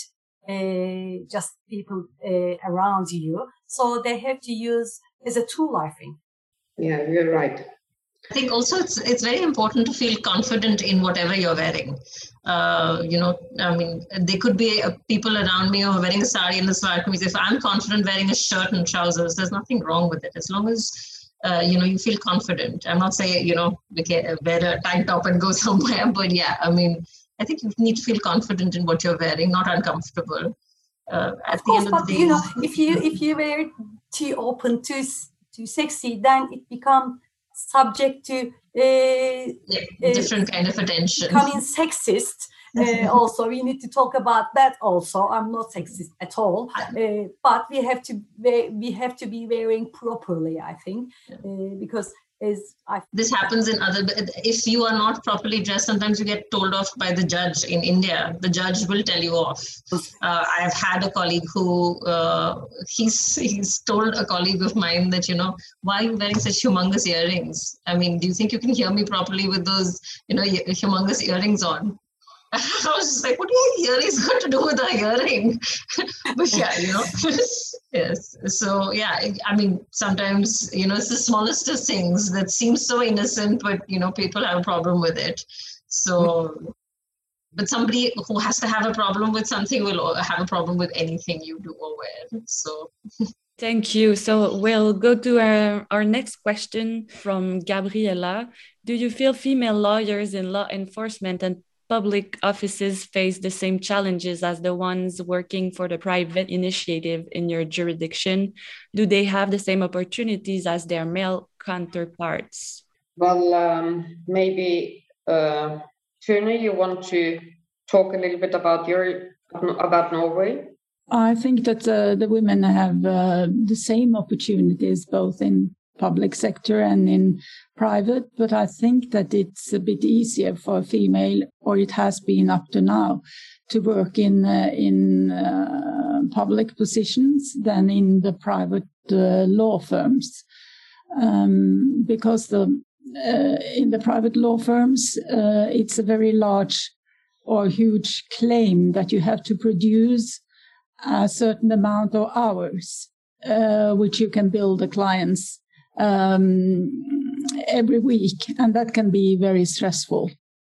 uh, just people uh, around you. So they have to use as a tool, I think. Yeah, you're right. I think also it's it's very important to feel confident in whatever you're wearing. Uh, you know, I mean, there could be uh, people around me who are wearing a sari and a salwar kameez. If I'm confident wearing a shirt and trousers, there's nothing wrong with it. As long as, uh, you know, you feel confident. I'm not saying, you know, wear a tank top and go somewhere, but yeah, I mean, I think you need to feel confident in what you're wearing, not uncomfortable. Uh, at of course, the end but of the day, you know, if you if you wear too open, too too sexy, then it becomes subject to uh, yeah, different uh, kind of attention. Becoming sexist. Uh, also, we need to talk about that. Also, I'm not sexist at all, uh, but we have to we have to be wearing properly, I think, uh, because. Is I this happens in other, if you are not properly dressed, sometimes you get told off by the judge in India. The judge will tell you off. Uh, I've had a colleague who, uh, he's he's told a colleague of mine that, you know, why are you wearing such humongous earrings? I mean, do you think you can hear me properly with those, you know, humongous earrings on? I was just like, what do your earrings got to do with a hearing? But yeah, you know, yes. So yeah, I mean, sometimes, you know, it's the smallest of things that seem so innocent, but, you know, people have a problem with it. So but somebody who has to have a problem with something will have a problem with anything you do or wear. So. Thank you. So we'll go to our, our next question from Gabriela. Do you feel female lawyers in law enforcement and public offices face the same challenges as the ones working for the private initiative in your jurisdiction? Do they have the same opportunities as their male counterparts? Well, um, maybe uh, Tune, you want to talk a little bit about your about Norway? I think that uh, the women have uh, the same opportunities both in public sector and in private, but I think that it's a bit easier for a female, or it has been up to now, to work in uh, in uh, public positions than in the private uh, law firms, um, because the uh, in the private law firms uh, it's a very large or huge claim that you have to produce a certain amount of hours, uh, which you can bill the clients um, every week, and that can be very stressful.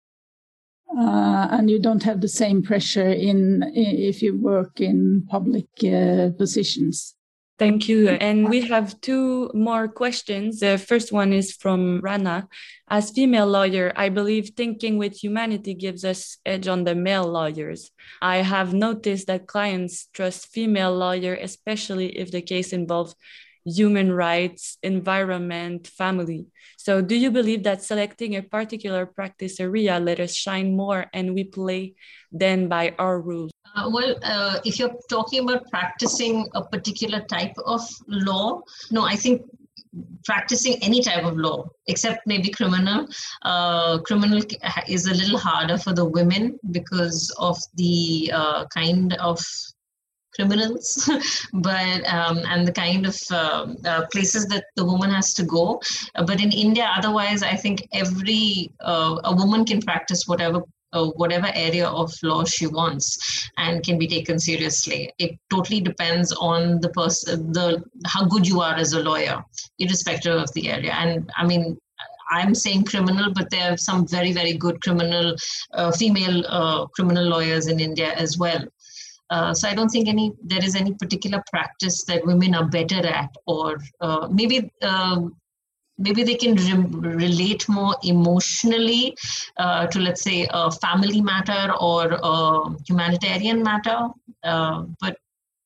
Uh, and you don't have the same pressure in if you work in public uh, positions. Thank you. And we have two more questions. The first one is from Rana. As female lawyer, I believe thinking with humanity gives us edge on the male lawyers. I have noticed that clients trust female lawyer, especially if the case involves human rights, environment, family. So do you believe that selecting a particular practice area let us shine more and we play then by our rules? Uh, well, uh, if you're talking about practicing a particular type of law, no, I think practicing any type of law, except maybe criminal. Uh, criminal is a little harder for the women because of the uh, kind of criminals, but um, and the kind of uh, uh, places that the woman has to go. Uh, but in India, otherwise, I think every uh, a woman can practice whatever. Uh, whatever area of law she wants and can be taken seriously. It totally depends on the person, the how good you are as a lawyer, irrespective of the area. And I mean, I'm saying criminal, but there are some very, very good criminal, uh, female uh, criminal lawyers in India as well. Uh, so I don't think any there is any particular practice that women are better at, or uh, maybe uh, maybe they can re- relate more emotionally uh, to, let's say, a family matter or a humanitarian matter, uh, but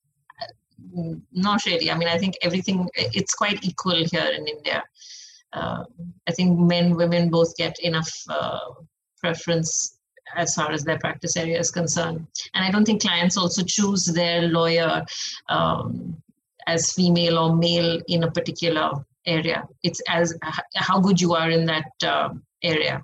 not really. I mean, I think everything, it's quite equal here in India. Uh, I think men, women both get enough uh, preference as far as their practice area is concerned. And I don't think clients also choose their lawyer um, as female or male in a particular area. It's as how good you are in that uh, area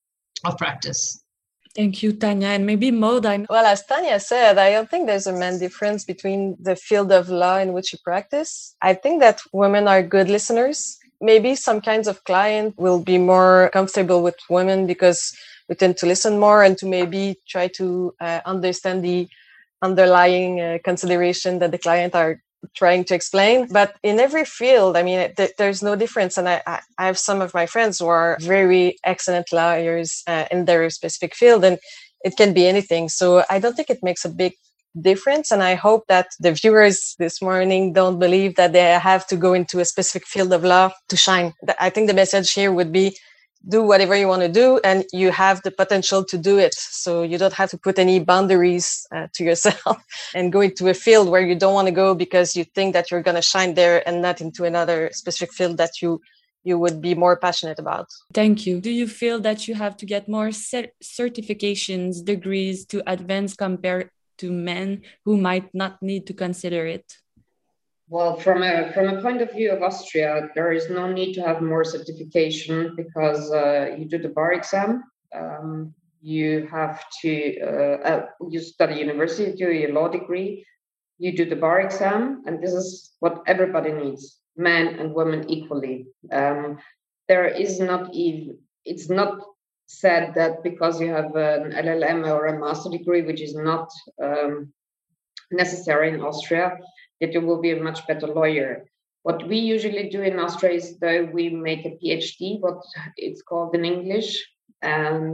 of practice. Thank you, Tanya. And maybe Maud, I Well, as Tanya said, I don't think there's a main difference between the field of law in which you practice. I think that women are good listeners. Maybe some kinds of client will be more comfortable with women because we tend to listen more and to maybe try to uh, understand the underlying uh, consideration that the client are trying to explain. But in every field, I mean, th- there's no difference. And I, I, I have some of my friends who are very excellent lawyers uh, in their specific field, and it can be anything. So I don't think it makes a big difference. And I hope that the viewers this morning don't believe that they have to go into a specific field of law to shine. I think the message here would be, do whatever you want to do, and you have the potential to do it. So you don't have to put any boundaries uh, to yourself and go into a field where you don't want to go because you think that you're going to shine there and not into another specific field that you you would be more passionate about. Thank you. Do you feel that you have to get more cert- certifications, degrees to advance compared to men who might not need to consider it? Well, from a from a point of view of Austria, there is no need to have more certification because uh, you do the bar exam. Um, you have to uh, uh, you study university, do your law degree. You do the bar exam, and this is what everybody needs, men and women equally. Um, there is not even it's not said that because you have an L L M or a master degree, which is not um, necessary in Austria, that you will be a much better lawyer. What we usually do in Austria is, though, we make a PhD, what it's called in English, and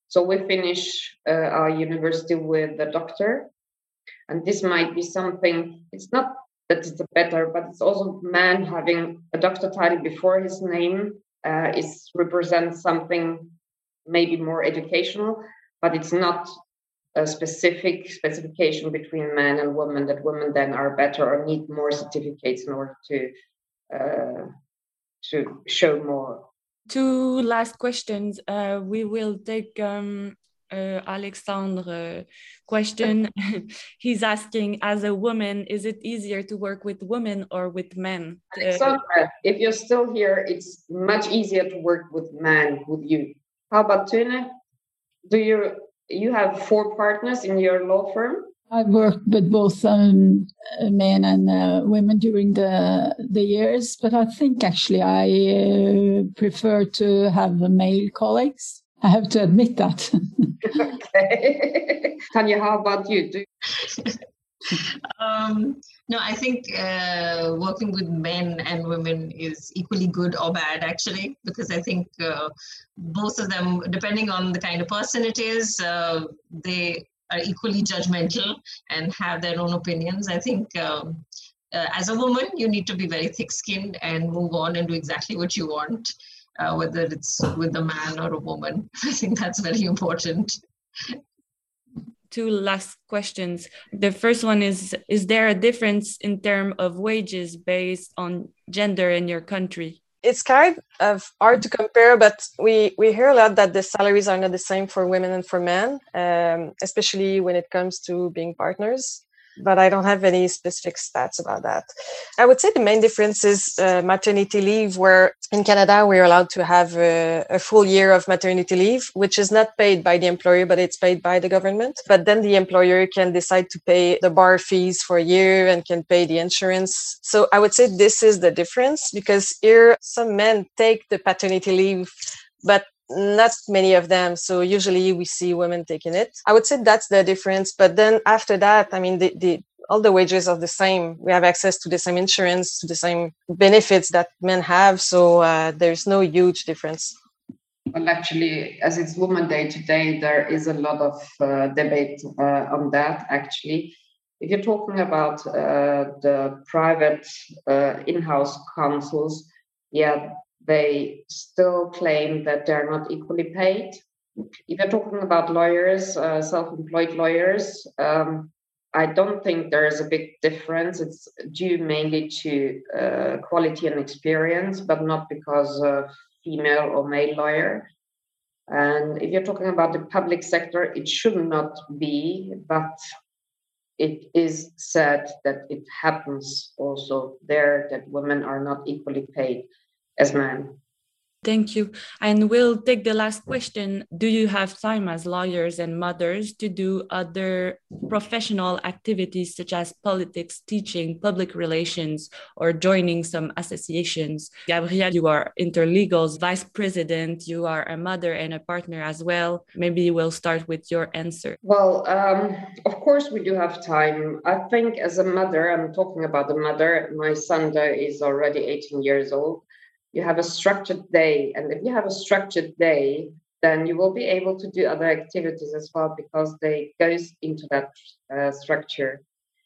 So we finish uh, our university with a doctor, and this might be something, it's not that it's better, but it's also man having a doctor title before his name uh, is represents something maybe more educational, but it's not a specific specification between man and woman that women then are better or need more certificates in order to uh, to show more. Two last questions. Uh, we will take um, uh, Alexandre's question. He's asking, as a woman, is it easier to work with women or with men? Alexandra, if you're still here, it's much easier to work with men, with you. How about Tune? Do you you have four partners in your law firm? I've worked with both um, men and uh, women during the the years, but I think actually I uh, prefer to have male colleagues. I have to admit that. Okay. Tanya, how about you? Do um, no, I think uh, working with men and women is equally good or bad, actually, because I think uh, both of them, depending on the kind of person it is, uh, they are equally judgmental and have their own opinions. I think um, uh, as a woman, you need to be very thick-skinned and move on and do exactly what you want, uh, whether it's with a man or a woman. I think that's very important. Two last questions. The first one is, is there a difference in terms of wages based on gender in your country? It's kind of hard to compare, but we, we hear a lot that the salaries are not the same for women and for men, um, especially when it comes to being partners. But I don't have any specific stats about that. I would say the main difference is uh, maternity leave, where in Canada, we're allowed to have a, a full year of maternity leave, which is not paid by the employer, but it's paid by the government. But then the employer can decide to pay the bar fees for a year and can pay the insurance. So I would say this is the difference, because here some men take the paternity leave, but not many of them. So usually we see women taking it. I would say that's the difference. But then after that, I mean, the, the all the wages are the same. We have access to the same insurance, to the same benefits that men have. So uh, there's no huge difference. Well, actually, as it's Women's Day today, there is a lot of uh, debate uh, on that, actually. If you're talking about uh, the private uh, in-house councils, yeah, they still claim that they're not equally paid. If you're talking about lawyers, uh, self-employed lawyers, um, I don't think there is a big difference. It's due mainly to uh, quality and experience, but not because of female or male lawyer. And if you're talking about the public sector, it should not be, but it is said that it happens also there that women are not equally paid as men. Thank you. And we'll take the last question. Do you have time as lawyers and mothers to do other professional activities such as politics, teaching, public relations, or joining some associations? Gabrielle, you are Interlegal's vice president. You are a mother and a partner as well. Maybe we'll start with your answer. Well, um, of course we do have time. I think as a mother, I'm talking about the mother, my son is already eighteen years old. You have a structured day, and if you have a structured day, then you will be able to do other activities as well, because they goes into that uh, structure.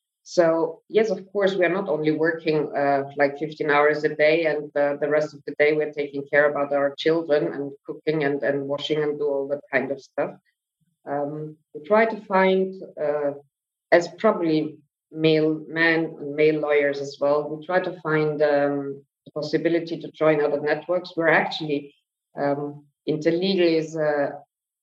So yes, of course, we are not only working uh, like fifteen hours a day, and uh, the rest of the day we're taking care about our children and cooking and, and washing and do all that kind of stuff. Um, we try to find, uh, as probably male men and male lawyers as well, we try to find um, the possibility to join other networks. We're actually, um, Interlegal is a,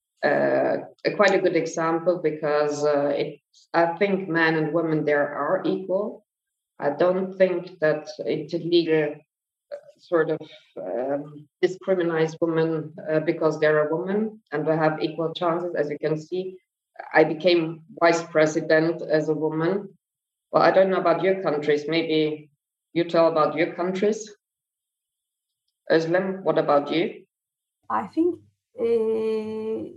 a, a quite a good example, because uh, it, I think men and women there are equal. I don't think that Interlegal sort of um, discriminates women uh, because they're a woman and they have equal chances. As you can see, I became vice president as a woman. Well, I don't know about your countries. Maybe you tell about your countries. Özlem, what about you? I think uh,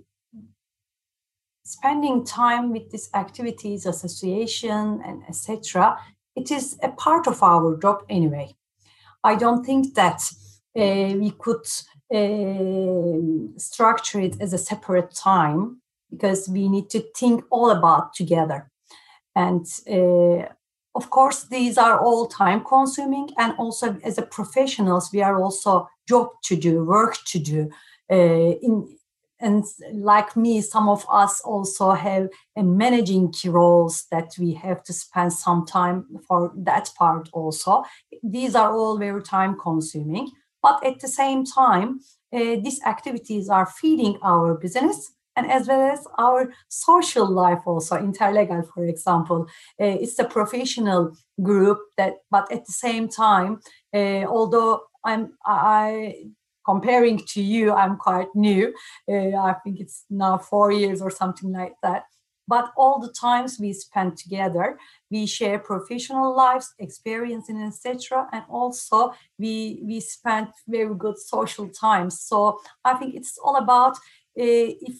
spending time with these activities, association, and et cetera, it is a part of our job anyway. I don't think that uh, we could uh, structure it as a separate time, because we need to think all about together. And uh, of course, these are all time consuming. And also as a professionals, we are also job to do, work to do. Uh, in And like me, some of us also have a managing roles that we have to spend some time for that part also. These are all very time consuming. But at the same time, uh, these activities are feeding our business and as well as our social life also. Interlegal, for example, uh, it's a professional group that, but at the same time, uh, although I'm, I, comparing to you, I'm quite new. Uh, I think it's now four years or something like that. But all the times we spend together, we share professional lives, experience, and et cetera. And also we we spend very good social times. So I think it's all about uh, if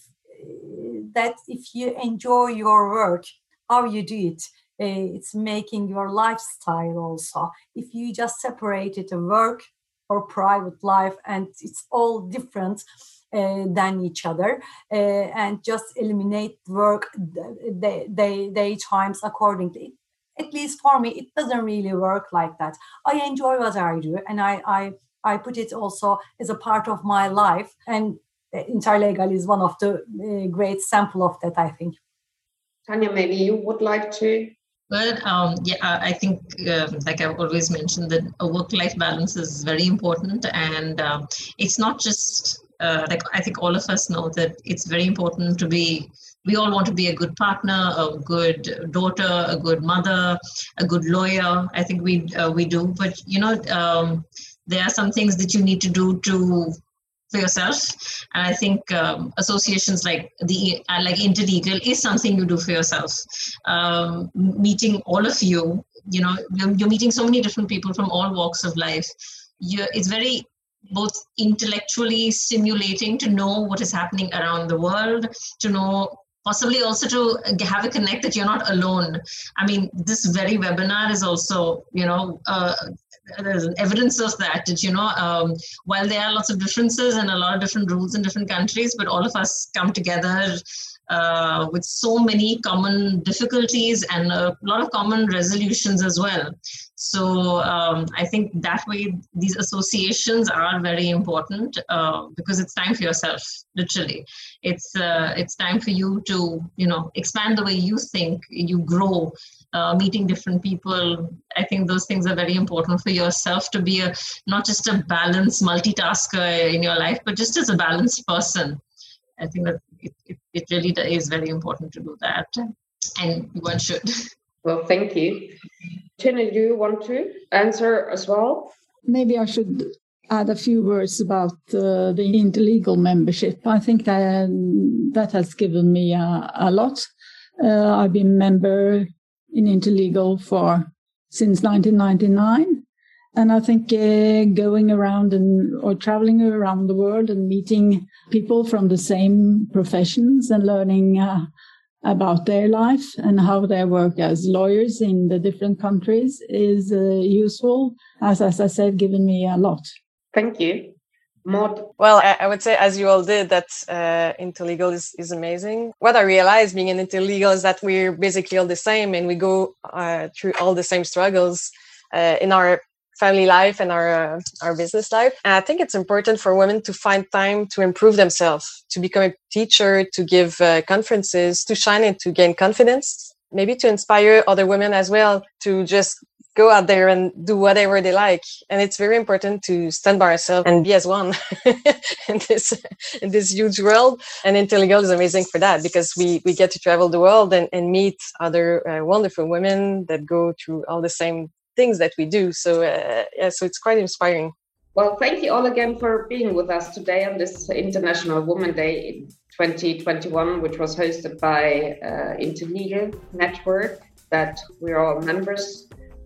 uh, that if you enjoy your work, how you do it. Uh, it's making your lifestyle also. If you just separated the work or private life, and it's all different uh, than each other, uh, and just eliminate work day, day, day times accordingly. At least for me, it doesn't really work like that. I enjoy what I do, and I, I, I put it also as a part of my life. And Interlegal is one of the uh, great sample of that, I think. Tanya, maybe you would like to. Well, um, yeah, I think, uh, like I've always mentioned, that a work-life balance is very important, and uh, it's not just uh, like I think all of us know that it's very important to be. We all want to be a good partner, a good daughter, a good mother, a good lawyer. I think we uh, we do, but you know, um, there are some things that you need to do to. For yourself, and I think um, associations like the uh, like Interlegal is something you do for yourself. Um, meeting all of you, you know, you're, you're meeting so many different people from all walks of life. You're, it's very both intellectually stimulating to know what is happening around the world, to know possibly also to have a connect that you're not alone. I mean, this very webinar is also, you know. Uh, There's evidence of that, that, you know, um, while there are lots of differences and a lot of different rules in different countries, but all of us come together uh, with so many common difficulties and a lot of common resolutions as well. So um, I think that way these associations are very important uh, because it's time for yourself, literally. It's uh, it's time for you to, you know, expand the way you think, you grow. Uh, meeting different people. I think those things are very important for yourself to be a not just a balanced multitasker in your life, but just as a balanced person. I think that it, it, it really is very important to do that, and one should. Well, thank you. Tina, do you want to answer as well? Maybe I should add a few words about uh, the Interlegal membership. I think that that has given me a, a lot. Uh, I've been member in Interlegal for since nineteen ninety-nine, and I think uh, going around and or traveling around the world and meeting people from the same professions and learning uh, about their life and how they work as lawyers in the different countries is uh, useful. As as I said, given me a lot. Thank you. Maud? Well, I, I would say, as you all did, that uh, Interlegal is, is amazing. What I realized being in Interlegal is that we're basically all the same, and we go uh, through all the same struggles uh, in our family life and our uh, our business life. And I think it's important for women to find time to improve themselves, to become a teacher, to give uh, conferences, to shine and to gain confidence, maybe to inspire other women as well to just go out there and do whatever they like. And it's very important to stand by ourselves and be as one in this in this huge world. And Interlegal is amazing for that, because we we get to travel the world and, and meet other uh, wonderful women that go through all the same things that we do. So uh, yeah, so it's quite inspiring. Well, thank you all again for being with us today on this International Women's Day in twenty twenty-one, which was hosted by uh, Interlegal Network, that we're all members.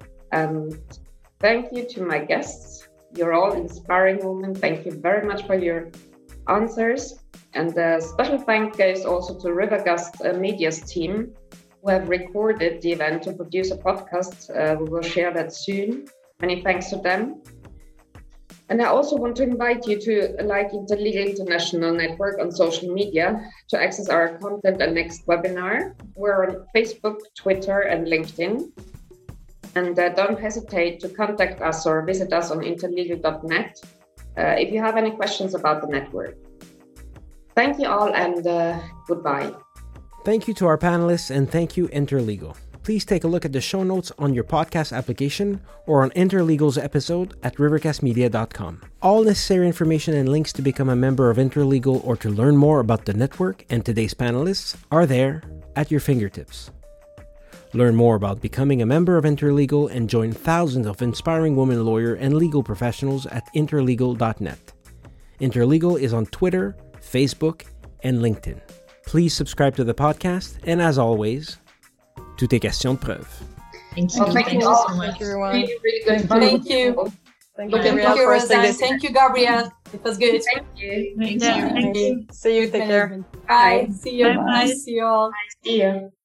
And thank you to my guests. You're all inspiring women. Thank you very much for your answers. And a special thank goes also to Rivergast uh, Media's team, who have recorded the event to produce a podcast. Uh, we will share that soon. Many thanks to them. And I also want to invite you to like Interlegal International Network on social media to access our content and next webinar. We're on Facebook, Twitter, and LinkedIn. And uh, don't hesitate to contact us or visit us on interlegal dot net uh, if you have any questions about the network. Thank you all, and uh, goodbye. Thank you to our panelists, and thank you, Interlegal. Please take a look at the show notes on your podcast application or on Interlegal's episode at rivercast media dot com. All necessary information and links to become a member of Interlegal or to learn more about the network and today's panelists are there at your fingertips. Learn more about becoming a member of Interlegal and join thousands of inspiring women lawyer and legal professionals at interlegal dot net. Interlegal is on Twitter, Facebook, and LinkedIn. Please subscribe to the podcast, and as always, toutes tes questions de preuve. Thank you. Oh, thank, thank you you all. so much. Thank you, everyone. Really, really good. Thank you. Thank you, Thank Gabrielle, you, for hosting Rosanne. this. Thank you, Gabrielle. It was good. Thank you. Thank Yeah. you. Thank you. See you. Take care. Bye. See you. Bye-bye. See you all. See you.